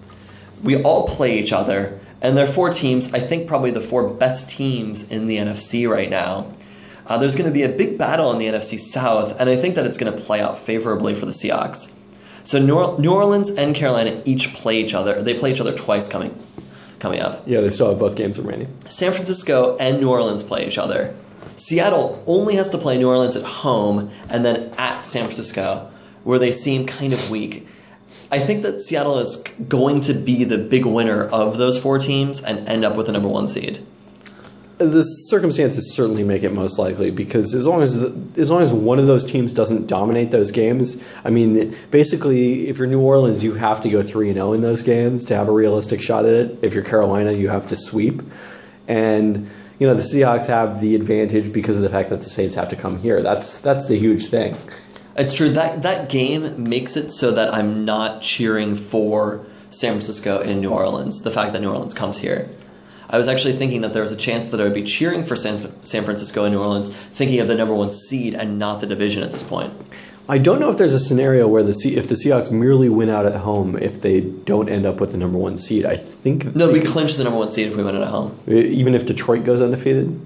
We all play each other, and there are 4 teams, I think probably the 4 best teams in the NFC right now. There's going to be a big battle in the NFC South, and I think that it's going to play out favorably for the Seahawks. So New Orleans and Carolina each play each other. They play each other twice coming up. Yeah, they still have both games remaining. San Francisco and New Orleans play each other. Seattle only has to play New Orleans at home and then at San Francisco, where they seem kind of weak. I think that Seattle is going to be the big winner of those 4 teams and end up with the number 1 seed. The circumstances certainly make it most likely because as long as one of those teams doesn't dominate those games, I mean, basically, if you're New Orleans, you have to go 3-0 in those games to have a realistic shot at it. If you're Carolina, you have to sweep. And, you know, the Seahawks have the advantage because of the fact that the Saints have to come here. That's the huge thing. It's true. That game makes it so that I'm not cheering for San Francisco in New Orleans, the fact that New Orleans comes here. I was actually thinking that there was a chance that I would be cheering for San Francisco and New Orleans, thinking of the number 1 seed and not the division at this point. I don't know if there's a scenario where if the Seahawks merely win out at home, if they don't end up with the number 1 seed. I think No, we clinch the number 1 seed if we win it at home. even if Detroit goes undefeated.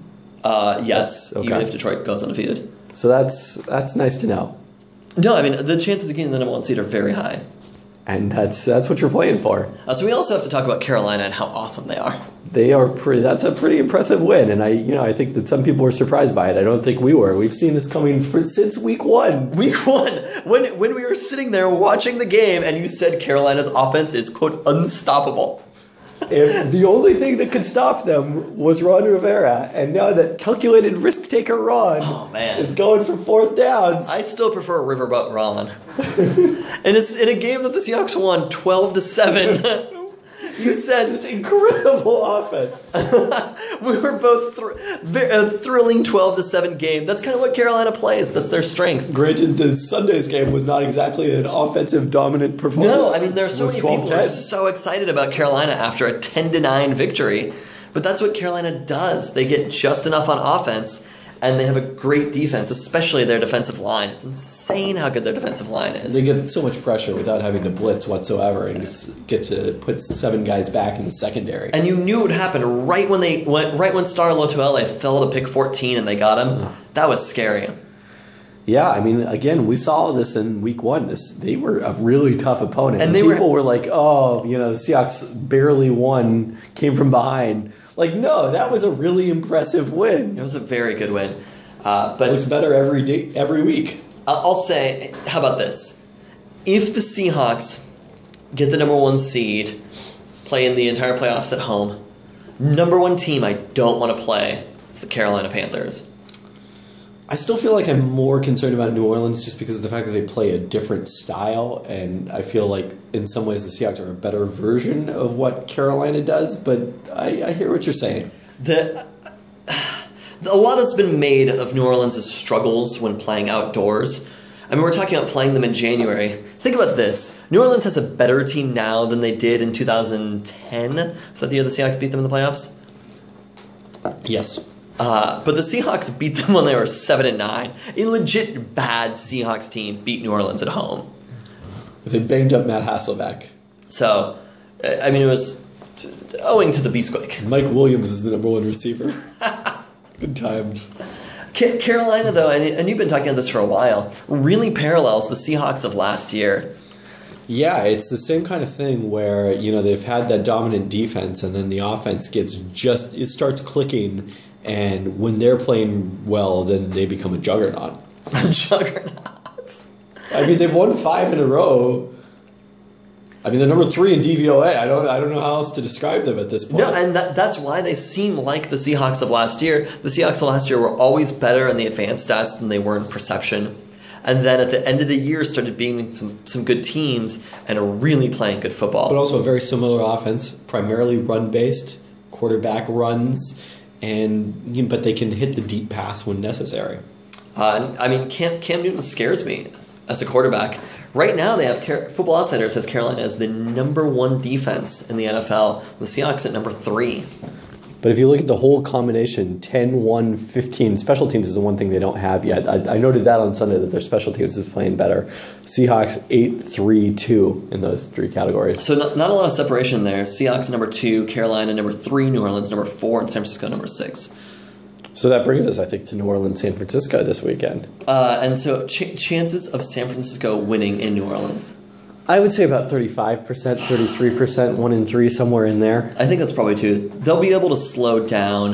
Yes, Okay. even if Detroit goes undefeated. So that's nice to know, No, I mean, the chances of getting the number 1 seed are very high. and that's what you're playing for. So we also have to talk about Carolina and how awesome they are. They are that's a pretty impressive win, and I think that some people were surprised by it. I don't think we were. We've seen this coming since week 1. Week 1, when we were sitting there watching the game and you said Carolina's offense is, quote, unstoppable. If the only thing that could stop them was Ron Rivera, and now that calculated risk taker Ron is going for 4th downs. I still prefer Riverboat Ron. And it's in a game that the Seahawks won 12-7. You said just incredible offense. we were both a thrilling 12-7 game. That's kind of what Carolina plays. That's their strength. Granted, the Sunday's game was not exactly an offensive dominant performance. No, I mean there are so It was many people who are 12-10. so excited about Carolina after a 10-9 victory, but that's what Carolina does. They get just enough on offense, and they have a great defense, especially their defensive line. It's insane how good their defensive line is. They get so much pressure without having to blitz whatsoever, and just get to put 7 guys back in the secondary. And you knew it would happen right when Star Lotuele fell to pick 14 and they got him. That was scary. Yeah, I mean, again, we saw this in week 1. They were a really tough opponent. And people were like, oh, the Seahawks barely won, came from behind. Like, no, that was a really impressive win. It was a very good win. But Looks better every day, every week. I'll say, how about this? If the Seahawks get the number 1 seed, play in the entire playoffs at home, number 1 team I don't want to play is the Carolina Panthers. I still feel like I'm more concerned about New Orleans just because of the fact that they play a different style, and I feel like in some ways the Seahawks are a better version of what Carolina does, but I hear what you're saying. A lot has been made of New Orleans' struggles when playing outdoors. I mean, we're talking about playing them in January. Think about this. New Orleans has a better team now than they did in 2010. Was that the year the Seahawks beat them in the playoffs? Yes. But the Seahawks beat them when they were 7-9. A legit bad Seahawks team beat New Orleans at home. They banged up Matt Hasselbeck. So, I mean, it was owing to the Beastquake. Mike Williams is the number 1 receiver. Good times. Carolina, though, and you've been talking about this for a while, really parallels the Seahawks of last year. Yeah, it's the same kind of thing where, they've had that dominant defense and then the offense it starts clicking, and when they're playing well, then they become a juggernaut. A juggernaut. I mean, they've won 5 in a row. I mean, they're number 3 in DVOA. I don't know how else to describe them at this point. No, and that's why they seem like the Seahawks of last year. The Seahawks of last year were always better in the advanced stats than they were in perception. And then at the end of the year started being some good teams and are really playing good football. But also a very similar offense, primarily run-based, quarterback runs, but they can hit the deep pass when necessary. I mean, Cam Newton scares me as a quarterback. Right now, they have Football Outsiders has Carolina as the number 1 defense in the NFL. The Seahawks at number 3. But if you look at the whole combination, 10-1-15, special teams is the one thing they don't have yet. I noted that on Sunday, that their special teams is playing better. Seahawks 8-3-2 in those 3 categories. So not a lot of separation there. Seahawks number 2, Carolina number 3, New Orleans number 4, and San Francisco number 6. So that brings us, I think, to New Orleans, San Francisco this weekend. And so chances of San Francisco winning in New Orleans? I would say about 35%, 33%, 1-3, somewhere in there. I think that's probably 2. They'll be able to slow down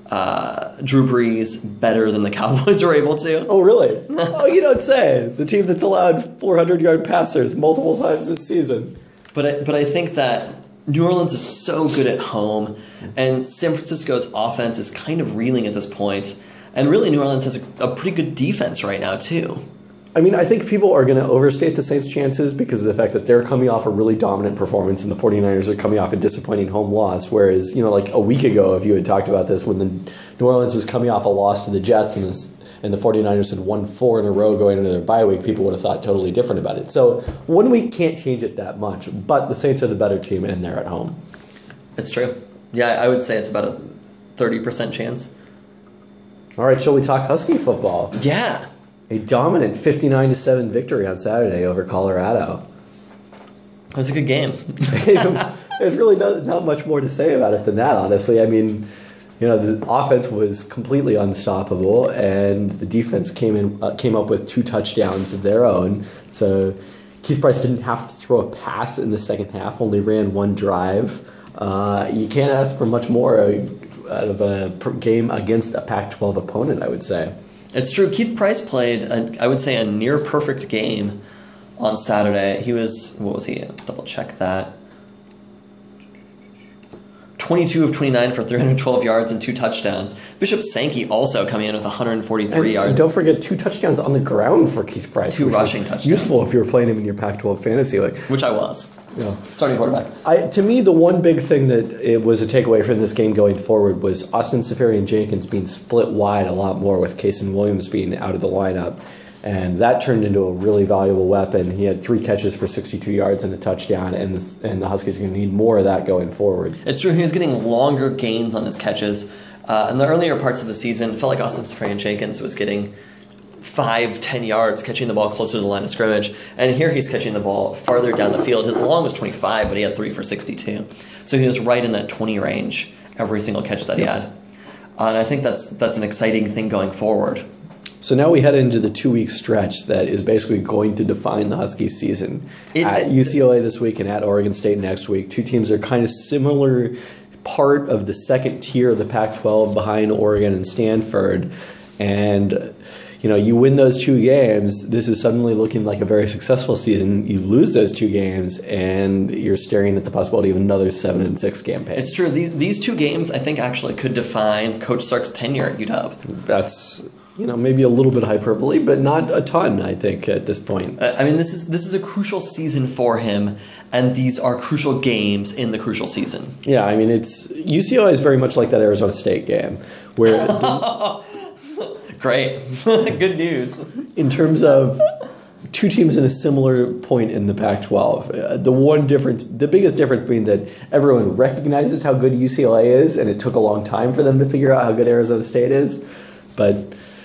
Drew Brees better than the Cowboys were able to. Oh, really? Oh, you don't say. The team that's allowed 400-yard passers multiple times this season. But I think that New Orleans is so good at home, and San Francisco's offense is kind of reeling at this point. And really, New Orleans has a pretty good defense right now, too. I mean, I think people are going to overstate the Saints' chances because of the fact that they're coming off a really dominant performance and the 49ers are coming off a disappointing home loss. Whereas, like a week ago, if you had talked about this, when the New Orleans was coming off a loss to the Jets and the 49ers had won 4 in a row going into their bye week, people would have thought totally different about it. So 1 week can't change it that much, but the Saints are the better team and they're at home. It's true. Yeah, I would say it's about a 30% chance. All right, shall we talk Husky football? Yeah. A dominant 59-7 victory on Saturday over Colorado. It was a good game. There's really not much more to say about it than that, honestly. I mean, the offense was completely unstoppable, and the defense came up with 2 touchdowns of their own. So Keith Price didn't have to throw a pass in the second half, only ran 1 drive. You can't ask for much more out of a game against a Pac-12 opponent, I would say. It's true. Keith Price played, I would say, a near-perfect game on Saturday. He was, what was he? Double-check that. 22 of 29 for 312 yards and 2 touchdowns. Bishop Sankey also coming in with 143 yards. And don't forget 2 touchdowns on the ground for Keith Price. 2 rushing touchdowns. Useful if you were playing him in your Pac-12 fantasy league. Which I was. Yeah. Starting quarterback. To me, the one big thing that it was a takeaway from this game going forward was Austin Seferian-Jenkins being split wide a lot more with Kason Williams being out of the lineup. And that turned into a really valuable weapon. He had 3 catches for 62 yards and a touchdown, and the Huskies are going to need more of that going forward. It's true. He was getting longer gains on his catches. In the earlier parts of the season, it felt like Austin Seferian-Jenkins was getting 5-10 yards catching the ball closer to the line of scrimmage. And here he's catching the ball farther down the field. His long was 25, but he had 3 for 62. So he was right in that 20 range every single catch that he had. And I think that's an exciting thing going forward. So now we head into the 2-week stretch that is basically going to define the Huskies season. At UCLA this week and at Oregon State next week. 2 teams are kind of similar, part of the second tier of the Pac-12 behind Oregon and Stanford. And, you win those 2 games, this is suddenly looking like a very successful season. You lose those 2 games, and you're staring at the possibility of another 7-6 campaign. It's true. These 2 games, I think, actually could define Coach Sark's tenure at UW. That's, maybe a little bit of hyperbole, but not a ton, I think, at this point. This is a crucial season for him, and these are crucial games in the crucial season. Yeah, it's UCLA is very much like that Arizona State game, where Great. Good news. In terms of 2 teams in a similar point in the Pac-12, the biggest difference being that everyone recognizes how good UCLA is, and it took a long time for them to figure out how good Arizona State is. But,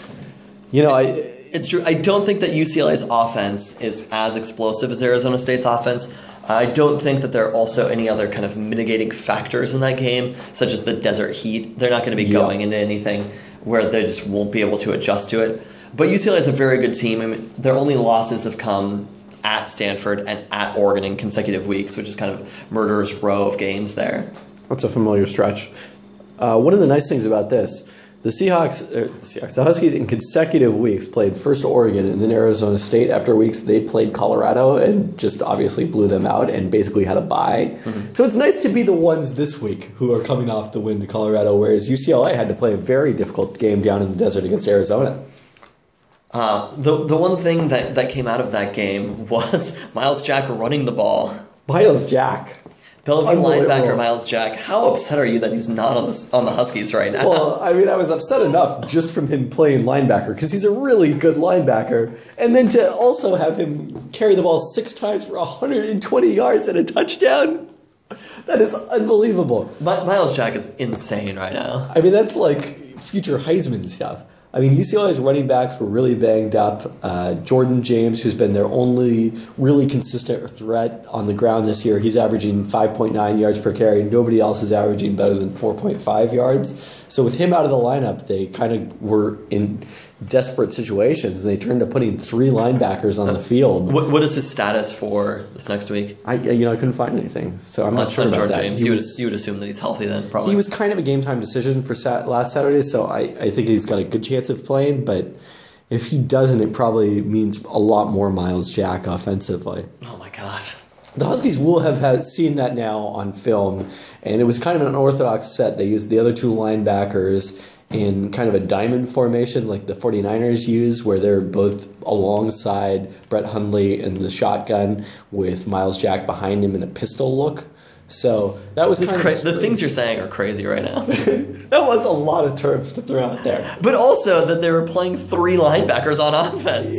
it's true. I don't think that UCLA's offense is as explosive as Arizona State's offense. I don't think that there are also any other kind of mitigating factors in that game, such as the desert heat. They're not going to be going into anything where they just won't be able to adjust to it. But UCLA is a very good team. Their only losses have come at Stanford and at Oregon in consecutive weeks, which is kind of murderer's row of games there. That's a familiar stretch. One of the nice things about this, the Huskies in consecutive weeks played first Oregon and then Arizona State. After weeks, they played Colorado and just obviously blew them out and basically had a bye. Mm-hmm. So it's nice to be the ones this week who are coming off the win to Colorado, whereas UCLA had to play a very difficult game down in the desert against Arizona. The one thing that came out of that game was Miles Jack running the ball. Miles Jack. Bellevue linebacker Miles Jack. How upset are you that he's not on the Huskies right now? Well, I was upset enough just from him playing linebacker because he's a really good linebacker, and then to also have him carry the ball 6 times for 120 yards and a touchdown. That is unbelievable. Miles Jack is insane right now. That's like future Heisman stuff. UCLA's running backs were really banged up. Jordan James, who's been their only really consistent threat on the ground this year, he's averaging 5.9 yards per carry. Nobody else is averaging better than 4.5 yards. So with him out of the lineup, they kind of were in desperate situations, and they turned to putting 3 linebackers on the field. What is his status for this next week? I couldn't find anything, so I'm not sure about Jordan that. James. You would assume that he's healthy then, probably. He was kind of a game-time decision for last Saturday, so I think he's got a good chance of playing, but if he doesn't, it probably means a lot more Miles Jack offensively. Oh my God. The Huskies will have seen that now on film, and it was kind of an unorthodox set. They used the other 2 linebackers in kind of a diamond formation like the 49ers use, where they're both alongside Brett Hundley in the shotgun with Miles Jack behind him in a pistol look. So that was kind of the things you're saying are crazy right now. That was a lot of terms to throw out there. But also that they were playing 3 linebackers on offense.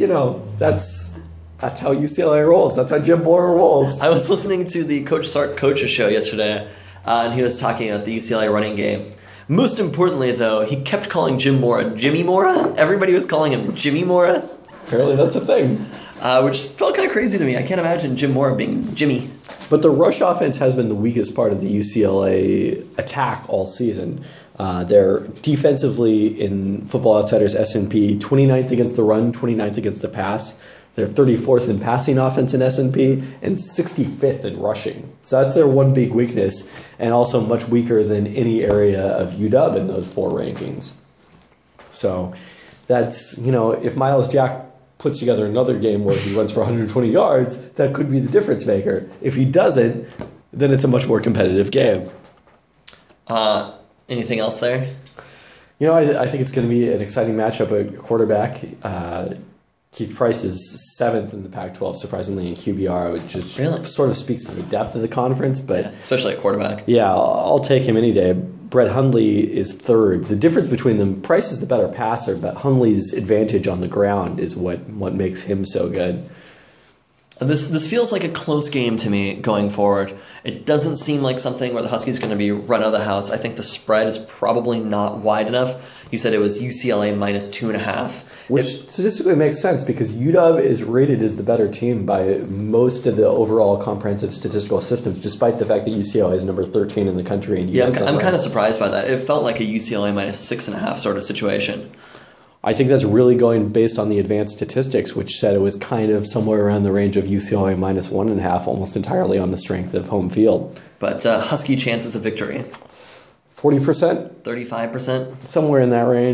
That's how UCLA rolls. That's how Jim Boyer rolls. I was listening to the Coach Sark Coaches show yesterday, and he was talking about the UCLA running game. Most importantly, though, he kept calling Jim Mora Jimmy Mora. Everybody was calling him Jimmy Mora. Apparently that's a thing. Which felt kind of crazy to me. I can't imagine Jim Mora being Jimmy. But the rush offense has been the weakest part of the UCLA attack all season. They're defensively in Football Outsiders S&P 29th against the run, 29th against the pass. They're 34th in passing offense in S&P and 65th in rushing. So that's their one big weakness, and also much weaker than any area of UW in those 4 rankings. So that's, if Miles Jack puts together another game where he runs for 120 yards, that could be the difference maker. If he doesn't, then it's a much more competitive game. Anything else there? I think it's going to be an exciting matchup at quarterback. Keith Price is 7th in the Pac-12, surprisingly, in QBR, which just really sort of speaks to the depth of the conference. But especially at quarterback. Yeah, I'll take him any day. Brett Hundley is 3rd. The difference between them, Price is the better passer, but Hundley's advantage on the ground is what makes him so good. This feels like a close game to me going forward. It doesn't seem like something where the Huskies are going to be run out of the house. I think the spread is probably not wide enough. You said it was UCLA minus 2.5. Which statistically makes sense because UW is rated as the better team by most of the overall comprehensive statistical systems, despite the fact that UCLA is number 13 in the country. And I'm kind of surprised by that. It felt like a UCLA minus 6.5 sort of situation. I think that's really going based on the advanced statistics, which said it was kind of somewhere around the range of UCLA minus 1.5, almost entirely on the strength of home field. But Husky chances of victory? 40%? 35%? Somewhere in that range.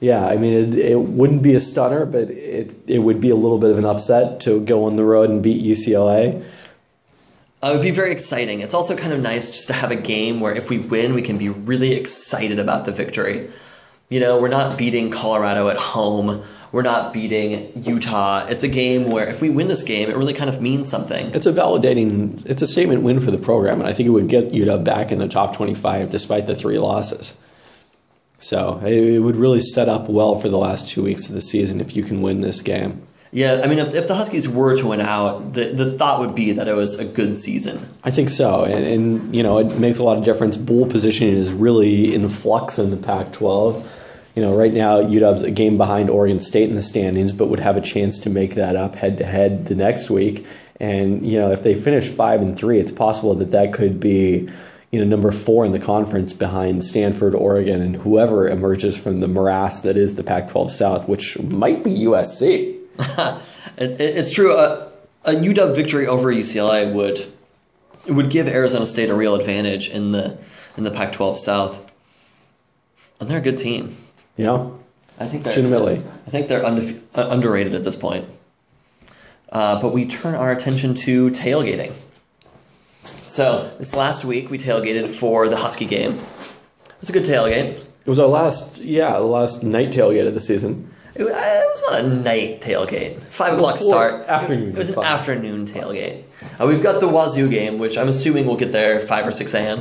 Yeah, I mean, it wouldn't be a stunner, but it would be a little bit of an upset to go on the road and beat UCLA. It would be very exciting. It's also kind of nice just to have a game where if we win, we can be really excited about the victory. You know, we're not beating Colorado at home. We're not beating Utah. It's a game where if we win this game, it really kind of means something. It's a statement win for the program, and I think it would get UW back in the top 25 despite the 3 losses. So it would really set up well for the last 2 weeks of the season if you can win this game. Yeah, I mean, if the Huskies were to win out, the thought would be that it was a good season. I think so, and you know, it makes a lot of difference. Bowl positioning is really in flux in the Pac-12. You know, right now UW's a game behind Oregon State in the standings, but would have a chance to make that up head-to-head the next week. And you know, if they finish 5-3, it's possible that could be, you know, number 4 in the conference behind Stanford, Oregon, and whoever emerges from the morass that is the Pac-12 South, which might be USC. It's true. A UW victory over UCLA would give Arizona State a real advantage in the Pac-12 South, and they're a good team. Yeah, I think they're underrated at this point. But we turn our attention to tailgating. So this last week we tailgated for the Husky game. It was a good tailgate. It was our last night tailgate of the season. It was not a night tailgate. 5 o'clock start. Afternoon. It was an afternoon tailgate. We've got the Wazoo game, which I'm assuming we'll get there 5 or 6 a.m.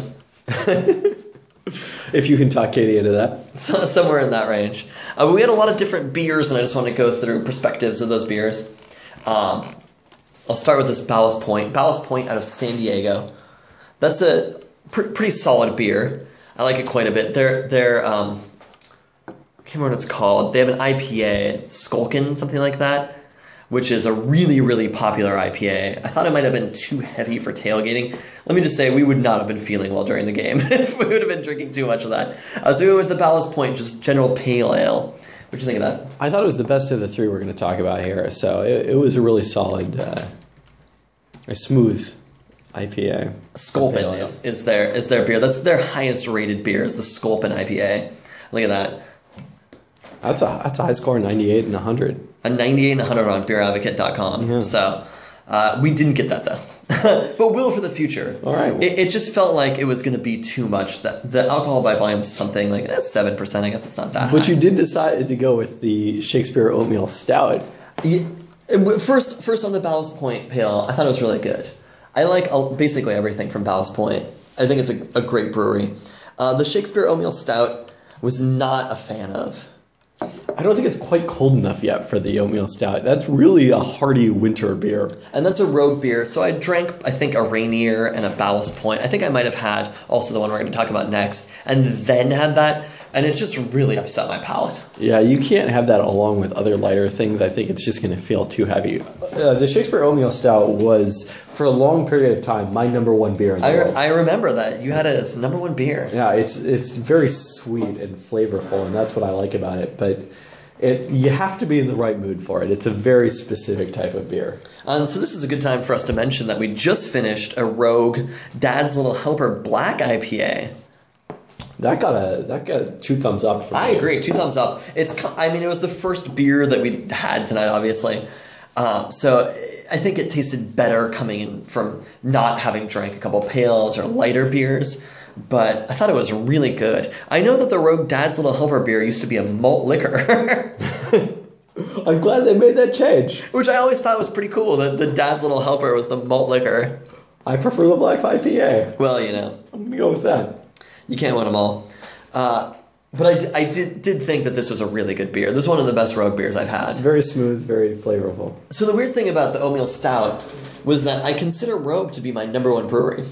If you can talk Katie into that. So, somewhere in that range. But we had a lot of different beers, and I just want to go through perspectives of those beers. I'll start with this Ballast Point. Ballast Point out of San Diego. That's a pretty solid beer. I like it quite a bit. They're I can't remember what it's called. They have an IPA, Skulkin, something like that, which is a really, really popular IPA. I thought it might have been too heavy for tailgating. Let me just say, we would not have been feeling well during the game if we would have been drinking too much of that. So we went with the Ballast Point, just general pale ale. What do you think of that? I thought it was the best of the 3 we're going to talk about here. So it was a really solid, a smooth IPA. Sculpin is their beer. That's their highest rated beer, is the Sculpin IPA. Look at that. That's a high score, 98 and 100. A 98 and 100 on beeradvocate.com. Yeah. So we didn't get that, though. But will for the future. All right. It just felt like it was going to be too much. The alcohol by volume is something like 7%. I guess it's not that high. But you did decide to go with the Shakespeare Oatmeal Stout. Yeah, first on the Ballast Point Pale, I thought it was really good. I like basically everything from Ballast Point. I think it's a great brewery. The Shakespeare Oatmeal Stout was not a fan of. I don't think it's quite cold enough yet for the Oatmeal Stout. That's really a hearty winter beer. And that's a road beer. So I drank, I think, a Rainier and a Ballast Point. I think I might have had also the one we're going to talk about next, and then had that. And it just really upset my palate. Yeah, you can't have that along with other lighter things. I think it's just going to feel too heavy. The Shakespeare Oatmeal Stout was, for a long period of time, my number 1 beer in the world. I remember that. You had it as number 1 beer. Yeah, it's very sweet and flavorful, and that's what I like about it. But you have to be in the right mood for it. It's a very specific type of beer. And so this is a good time for us to mention that we just finished a Rogue Dad's Little Helper Black IPA. That got 2 thumbs up for me. I agree, 2 thumbs up. It was the first beer that we had tonight, obviously. So I think it tasted better coming in from not having drank a couple pales or lighter beers. But I thought it was really good. I know that the Rogue Dad's Little Helper beer used to be a malt liquor. I'm glad they made that change. Which I always thought was pretty cool, that the Dad's Little Helper was the malt liquor. I prefer the Black IPA. Well, you know. I'm going to go with that. You can't win them all. But I did think that this was a really good beer. This is one of the best Rogue beers I've had. Very smooth, very flavorful. So the weird thing about the Oatmeal Stout was that I consider Rogue to be my number 1 brewery.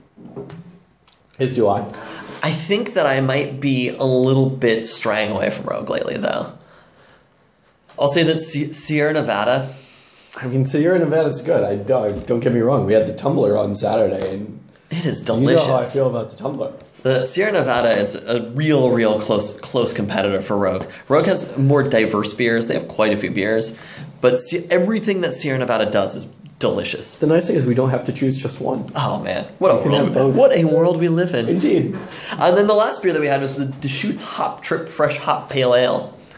As do I. I think that I might be a little bit straying away from Rogue lately, though. I'll say that Sierra Nevada. I mean, Sierra Nevada's good. Don't get me wrong. We had the Tumbler on Saturday, and it is delicious. You know how I feel about the Tumbler. The Sierra Nevada is a real close competitor for Rogue. Rogue has more diverse beers. They have quite a few beers, but everything that Sierra Nevada does is delicious. The nice thing is we don't have to choose just one. Oh man, what a world we live in. Indeed. And then the last beer that we had was the Deschutes Hop Trip Fresh Hop Pale Ale.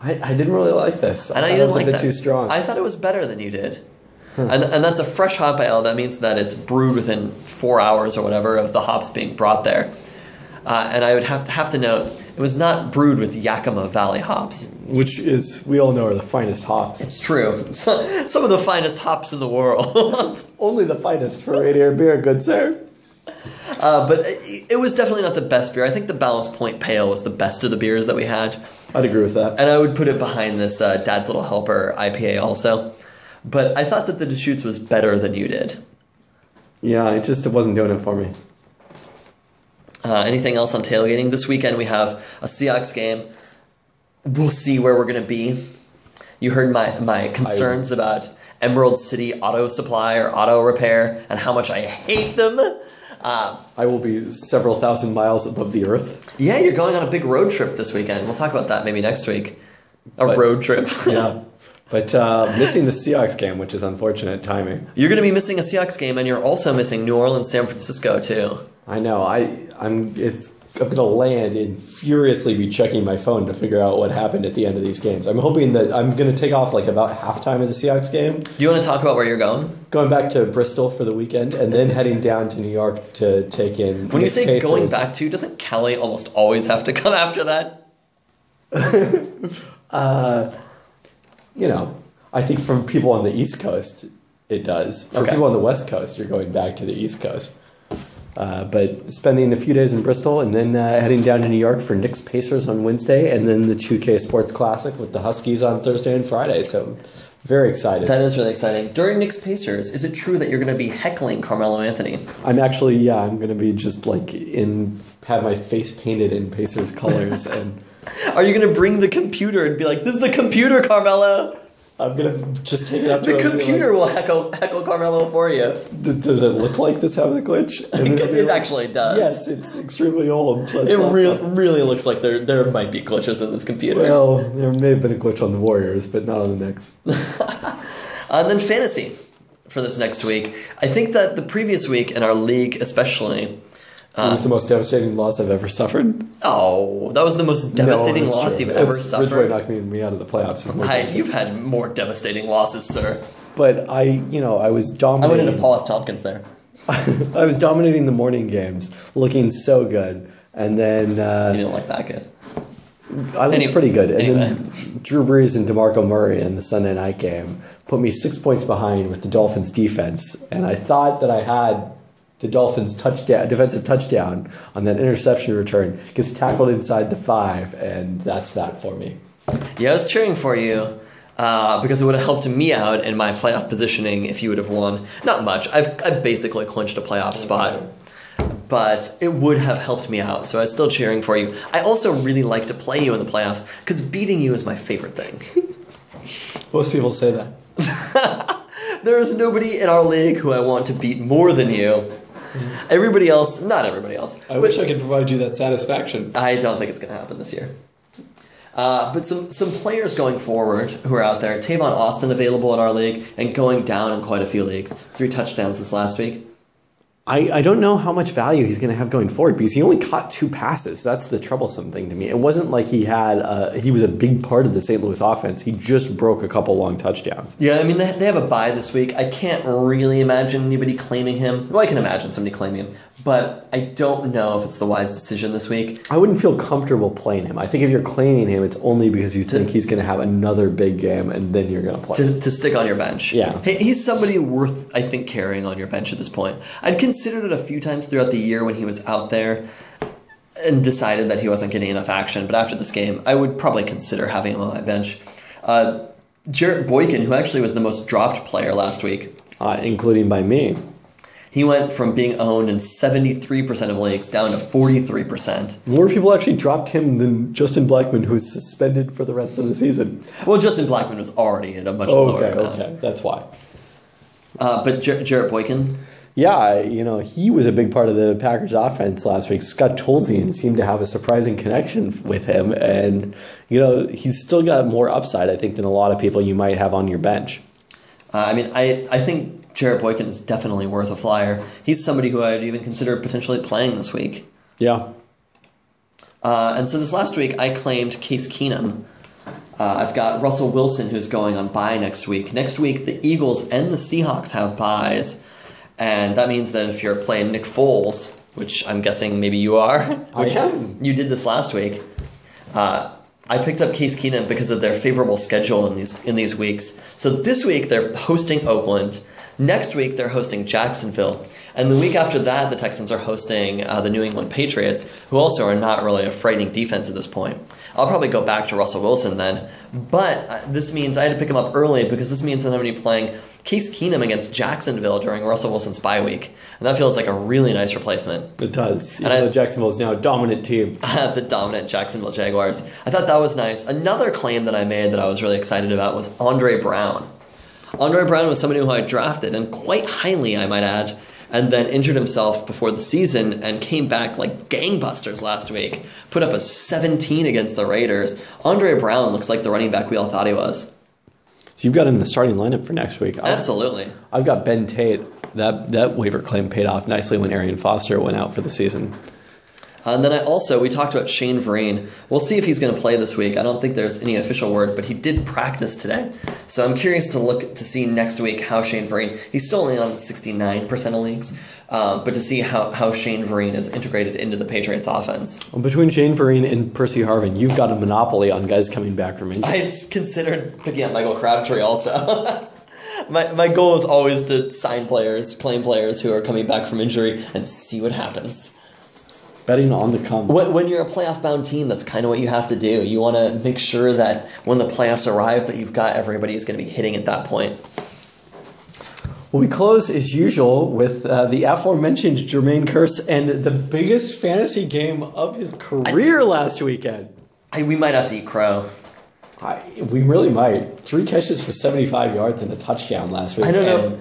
I didn't really like this. And I thought you it didn't was like a bit that. too strong. I thought it was better than you did. And that's a fresh hop ale. That means that it's brewed within 4 hours or whatever of the hops being brought there. And I would have to note, it was not brewed with Yakima Valley hops. Which is, we all know, are the finest hops. It's true. Some of the finest hops in the world. Only the finest for Radiator beer, good sir. But it was definitely not the best beer. I think the Ballast Point Pale was the best of the beers that we had. I'd agree with that. And I would put it behind this Dad's Little Helper IPA also. But I thought that the Deschutes was better than you did. Yeah, it wasn't doing it for me. Anything else on tailgating? This weekend we have a Seahawks game. We'll see where we're going to be. You heard my concerns about Emerald City Auto Supply or Auto Repair and how much I hate them. I will be several thousand miles above the earth. Yeah, you're going on a big road trip this weekend. We'll talk about that maybe next week. Road trip. Yeah. But missing the Seahawks game, which is unfortunate timing. You're going to be missing a Seahawks game, and you're also missing New Orleans, San Francisco, too. I know. I'm going to land and furiously be checking my phone to figure out what happened at the end of these games. I'm hoping that I'm going to take off like about halftime of the Seahawks game. Do you want to talk about where you're going? Going back to Bristol for the weekend, and then heading down to New York to take in. When you say Pacers. going back to, doesn't Kelly almost always have to come after that? You know, I think from people on the East Coast, it does. For Okay. people on the West Coast, you're going back to the East Coast. But spending a few days in Bristol and then heading down to New York for Knicks Pacers on Wednesday, and then the 2K Sports Classic with the Huskies on Thursday and Friday. So very excited. That is really exciting. During Knicks Pacers, is it true that you're going to be heckling Carmelo Anthony? I'm going to be just like have my face painted in Pacers colors, and Are you going to bring the computer and be like, this is the computer, Carmelo? I'm going to just take it up to The him and be computer will heckle Carmelo for you. like, does it look like this has a glitch? And then they'll be It like, actually does. Yes, it's extremely old. It really looks like there might be glitches in this computer. Well, there may have been a glitch on the Warriors, but not on the Knicks. And then fantasy for this next week. I think that the previous week in our league especially... It was the most devastating loss I've ever suffered. Oh, that was the most devastating that's loss true. you've ever Ridgeway suffered. knocked me out of the playoffs. You've had more devastating losses, sir. But I was I dominating. went into Paul F. Tompkins there. I was dominating the morning games, looking so good, and then You didn't like that good. I looked pretty good. And anyway. then Drew Brees and DeMarco Murray in the Sunday night game put me 6 points behind with the Dolphins defense, and I thought that I had the Dolphins defensive touchdown on that interception return, gets tackled inside the 5, and that's that for me. Yeah, I was cheering for you because it would have helped me out in my playoff positioning if you would have won. Not much. I've basically clinched a playoff spot. But it would have helped me out, so I was still cheering for you. I also really like to play you in the playoffs because beating you is my favorite thing. Most people say that. There is nobody in our league who I want to beat more than you. Everybody else, not everybody else. I wish I could provide you that satisfaction. I don't think it's going to happen this year. But some players going forward who are out there. Tavon Austin available in our league and going down in quite a few leagues. 3 touchdowns this last week. I don't know how much value he's going to have going forward because he only caught 2 passes. That's the troublesome thing to me. It wasn't like he was a big part of the St. Louis offense. He just broke a couple long touchdowns. Yeah, I mean, they have a bye this week. I can't really imagine anybody claiming him. Well, I can imagine somebody claiming him. But I don't know if it's the wise decision this week. I wouldn't feel comfortable playing him. I think if you're claiming him, it's only because you think he's going to have another big game and then you're going to play him. To stick on your bench. Yeah. He's somebody worth, I think, carrying on your bench at this point. I'd considered it a few times throughout the year when he was out there and decided that he wasn't getting enough action. But after this game, I would probably consider having him on my bench. Jarrett Boykin, who actually was the most dropped player last week. Including by me. He went from being owned in 73% of leagues down to 43%. More people actually dropped him than Justin Blackmon, who is suspended for the rest of the season. Well, Justin Blackmon was already at a much lower amount. Okay, that's why. But Jarrett Boykin? Yeah, he was a big part of the Packers offense last week. Scott Tolzien seemed to have a surprising connection with him, and, he's still got more upside, I think, than a lot of people you might have on your bench. I think Jarrett Boykin is definitely worth a flyer. He's somebody who I'd even consider potentially playing this week. Yeah. And so this last week, I claimed Case Keenum. I've got Russell Wilson, who's going on bye next week. Next week, the Eagles and the Seahawks have byes. And that means that if you're playing Nick Foles, which I'm guessing maybe you are, which I am. you did this last week, I picked up Case Keenum because of their favorable schedule in these weeks. So this week they're hosting Oakland. Next week they're hosting Jacksonville. And the week after that, the Texans are hosting the New England Patriots, who also are not really a frightening defense at this point. I'll probably go back to Russell Wilson then. But this means I had to pick him up early because this means that I'm going to be playing Case Keenum against Jacksonville during Russell Wilson's bye week. And that feels like a really nice replacement. It does. Even though Jacksonville is now a dominant team. The dominant Jacksonville Jaguars. I thought that was nice. Another claim that I made that I was really excited about was Andre Brown. Andre Brown was somebody who I drafted, and quite highly, I might add, and then injured himself before the season and came back like gangbusters last week. Put up a 17 against the Raiders. Andre Brown looks like the running back we all thought he was. So you've got him in the starting lineup for next week. Absolutely. I've got Ben Tate. That waiver claim paid off nicely when Arian Foster went out for the season. And then we talked about Shane Vereen. We'll see if he's going to play this week. I don't think there's any official word, but he did practice today. So I'm curious to see next week how Shane Vereen, he's still only on 69% of leagues, but to see how Shane Vereen is integrated into the Patriots offense. Well, between Shane Vereen and Percy Harvin, you've got a monopoly on guys coming back from injury. I considered picking up Michael Crabtree also. My goal is always to sign players, claim players who are coming back from injury, and see what happens. Betting on the come. When you're a playoff-bound team, that's kind of what you have to do. You want to make sure that when the playoffs arrive, that you've got everybody who's going to be hitting at that point. Well, we close, as usual, with the aforementioned Jermaine Kearse and the biggest fantasy game of his career last weekend. We might have to eat crow. We really might. 3 catches for 75 yards and a touchdown last week. I don't know.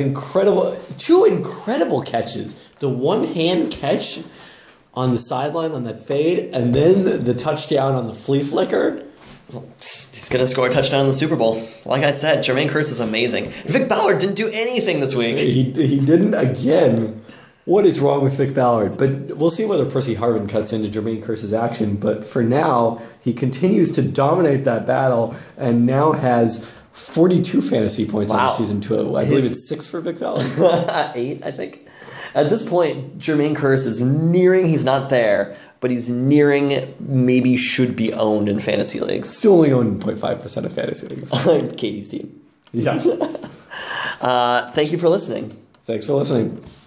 Two incredible catches. The one-hand catch on the sideline on that fade, and then the touchdown on the flea flicker. He's going to score a touchdown in the Super Bowl. Like I said, Jermaine Kearse is amazing. Vic Ballard didn't do anything this week. He didn't again. What is wrong with Vic Ballard? But we'll see whether Percy Harvin cuts into Jermaine Kearse's action. But for now, he continues to dominate that battle and now has 42 fantasy points on the season too. I believe it's 6 for Vic Ballard. 8, I think. At this point, Jermaine Kearse is nearing, he's not there, but he's nearing maybe should be owned in fantasy leagues. Still only owned 0.5% of fantasy leagues. Katie's team. Yeah. Thank you for listening. Thanks for listening.